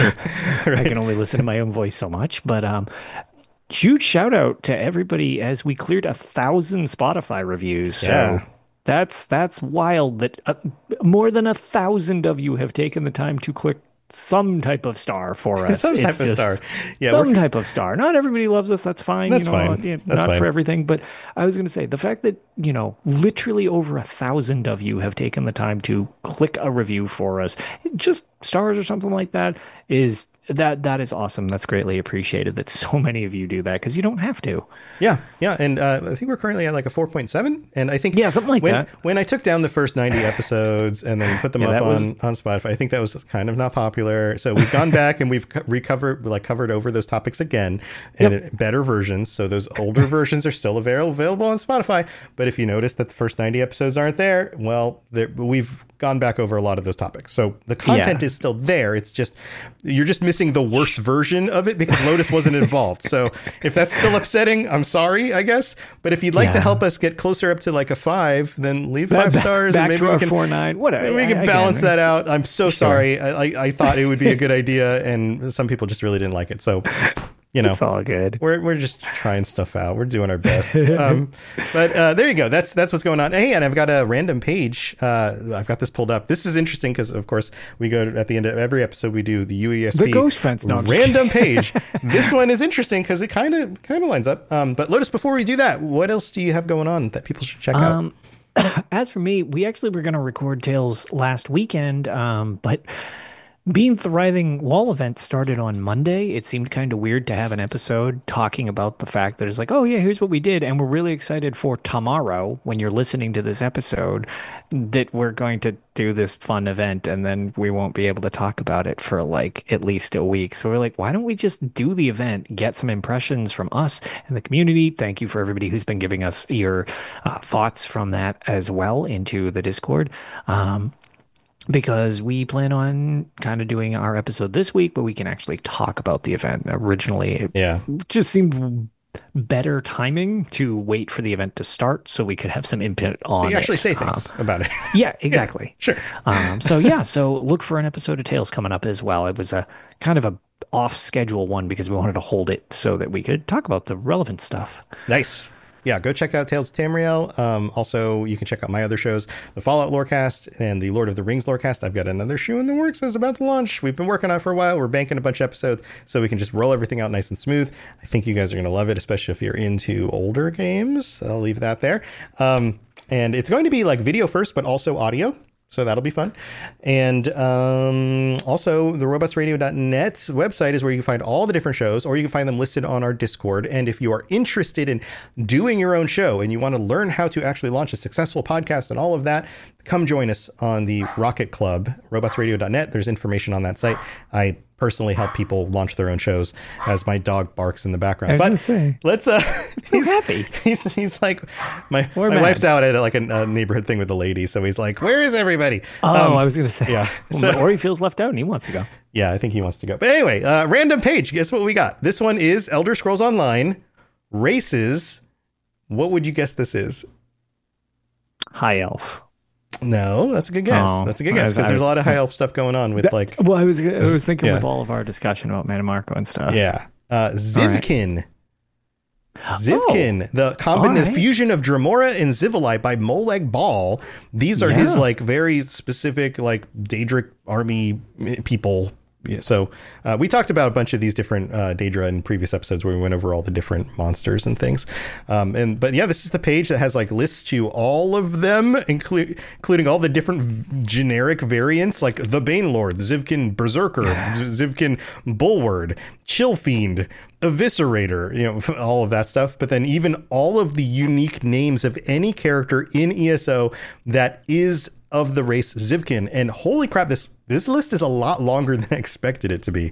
I can only listen to my own voice so much. But um, huge shout out to everybody as we cleared a thousand Spotify reviews. So Yeah. that's that's wild that uh, more than a thousand of you have taken the time to click some type of star for us. Some It's type of just- star. Yeah, some we're, type of star. Not everybody loves us. That's fine. That's you know, fine. yeah, That's not fine. for everything. But I was going to say the fact that, you know, literally over a thousand of you have taken the time to click a review for us, just stars or something like that, is that that is awesome. That's greatly appreciated that so many of you do that because you don't have to. yeah, yeah. And uh, I think we're currently at like a four point seven. And I think Yeah, something like when, that. when I took down the first ninety episodes and then put them Yeah, up that was- on, on Spotify, I think that was kind of not popular. So we've gone back and we've co- recovered, like covered over those topics again and Yep. in better versions. So those older versions are still avail- available on Spotify. But if you notice that the first ninety episodes aren't there, well, there- we've gone back over a lot of those topics. So the content Yeah. is still there. It's just, you're just missing the worst version of it because Lotus wasn't involved. So if that's still upsetting, I'm sorry, I guess. But if you'd like to Yeah. help us get closer up to like a five, then leave five Back- stars back and maybe to we our can four nine. Whatever. we can Again, balance that out. I'm so Sure. sorry. I, I I thought it would be a good idea, and some people just really didn't like it. So, you know, It's all good. we're we're just trying stuff out. We're doing our best. Um, but uh, there you go. That's that's what's going on. Hey, and I've got a random page. Uh, I've got this pulled up. This is interesting because, of course, we go to, at the end of every episode we do the U E S P The ghost fence. No, I'm just random page. This one is interesting because it kind of kind of lines up. Um, but Lotus, before we do that, what else do you have going on that people should check out? Um, As for me, we actually were going to record Tales last weekend, um, but Being Thriving Wall event started on Monday. It seemed kind of weird to have an episode talking about the fact that it's like, oh yeah, here's what we did. And we're really excited for tomorrow when you're listening to this episode that we're going to do this fun event and then we won't be able to talk about it for like at least a week. So we're like, why don't we just do the event, get some impressions from us and the community. Thank you for everybody who's been giving us your uh, thoughts from that as well into the Discord. Um, Because we plan on kind of doing our episode this week, but we can actually talk about the event. Originally, it Yeah. just seemed better timing to wait for the event to start so we could have some input on it. So you actually it. say things Um, about it. yeah, exactly. Yeah, sure. um, so yeah, so look for an episode of Tales coming up as well. It was a kind of a off schedule one because we wanted to hold it so that we could talk about the relevant stuff. Nice. Yeah, go check out Tales of Tamriel. Um, also, you can check out my other shows, the Fallout Lorecast and the Lord of the Rings Lorecast. I've got another show in the works that's about to launch. We've been working on it for a while. We're banking a bunch of episodes so we can just roll everything out nice and smooth. I think you guys are going to love it, especially if you're into older games. I'll leave that there. Um, and it's going to be like video first, but also audio. So that'll be fun. And um, also, the robots radio dot net website is where you can find all the different shows, or you can find them listed on our Discord. And if you are interested in doing your own show and you want to learn how to actually launch a successful podcast and all of that, come join us on the Rocket Club, robots radio dot net. There's information on that site. I personally help people launch their own shows as my dog barks in the background. I was but gonna say, let's uh so he's happy. He's he's like my Or my mad. wife's out at like a, a neighborhood thing with the lady, so he's like, where is everybody? Oh, Um, I was going to say. yeah. Well, So- or he feels left out and he wants to go. yeah, I think he wants to go. But anyway, uh, random page. Guess what we got? This one is Elder Scrolls Online Races. What would you guess this is? High Elf. No, that's a good guess. Oh, that's a good I guess was- because I there's a was- lot of high elf stuff going on with That- like, well, I was I was thinking Yeah. with all of our discussion about Metamarco and stuff. yeah, uh, Zivkin. Oh, Zivkin, the combin- all the right. fusion of Dremora and Zivilite by Molag Bal. These are his Yeah. like very specific like Daedric army people. Yeah, so uh, we talked about a bunch of these different uh, Daedra in previous episodes where we went over all the different monsters and things. Um, and but yeah, this is the page that has like lists to all of them, inclu- including all the different v- generic variants like the Bane Lord, Zivkin Berserker, Z- Zivkin Bulward, Chill Fiend, Eviscerator, you know, all of that stuff. But then even all of the unique names of any character in E S O that is of the race Zivkin. And holy crap, this this list is a lot longer than I expected it to be.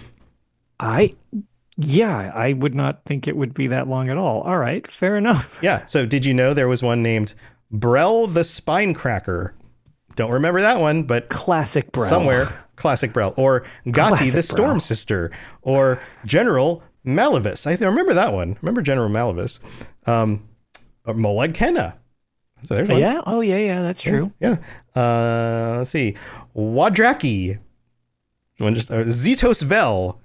I, yeah, I would not think it would be that long at all. All right, fair enough. Yeah. So did you know there was one named Brel the Spinecracker? Don't remember that one, but Classic Brel. somewhere, classic Brel. Or Gati Classic the Storm Brel. Sister. Or General Malavis. I th- remember that one. Remember General Malavis. Um, or Molag Kenna. So there's one. Yeah. Oh, yeah, yeah. That's true. Yeah. Uh, let's see. Wadraki. One just uh, Zetos Vel.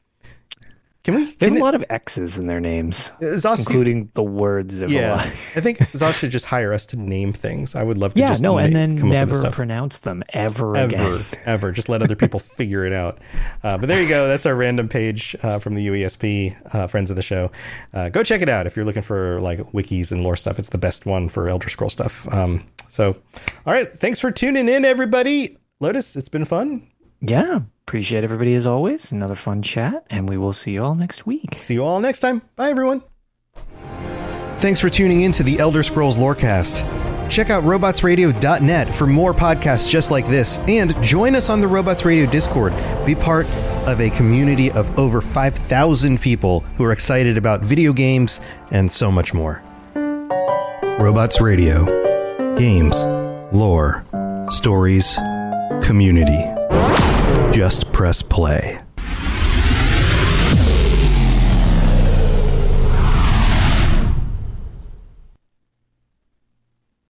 Can we? They have Can a lot of X's in their names, Zosh, including the words of a yeah, lot. I think Zosh should just hire us to name things. I would love to. Yeah, just no, and ma- then come up with never this stuff. pronounce them ever, Ever, again. ever. Just let other people figure it out. Uh, but there you go. That's our random page uh, from the U E S P, uh, friends of the show. Uh, go check it out if you're looking for like wikis and lore stuff. It's the best one for Elder Scroll stuff. Um, so, all right. Thanks for tuning in, everybody. Lotus, it's been fun. Yeah. Appreciate everybody as always. Another fun chat, and we will see you all next week. See you all next time. Bye, everyone. Thanks for tuning in to the Elder Scrolls Lorecast. Check out robots radio dot net for more podcasts just like this, and join us on the Robots Radio Discord. Be part of a community of over five thousand people who are excited about video games and so much more. Robots Radio. Games, lore, stories, community. Just press play.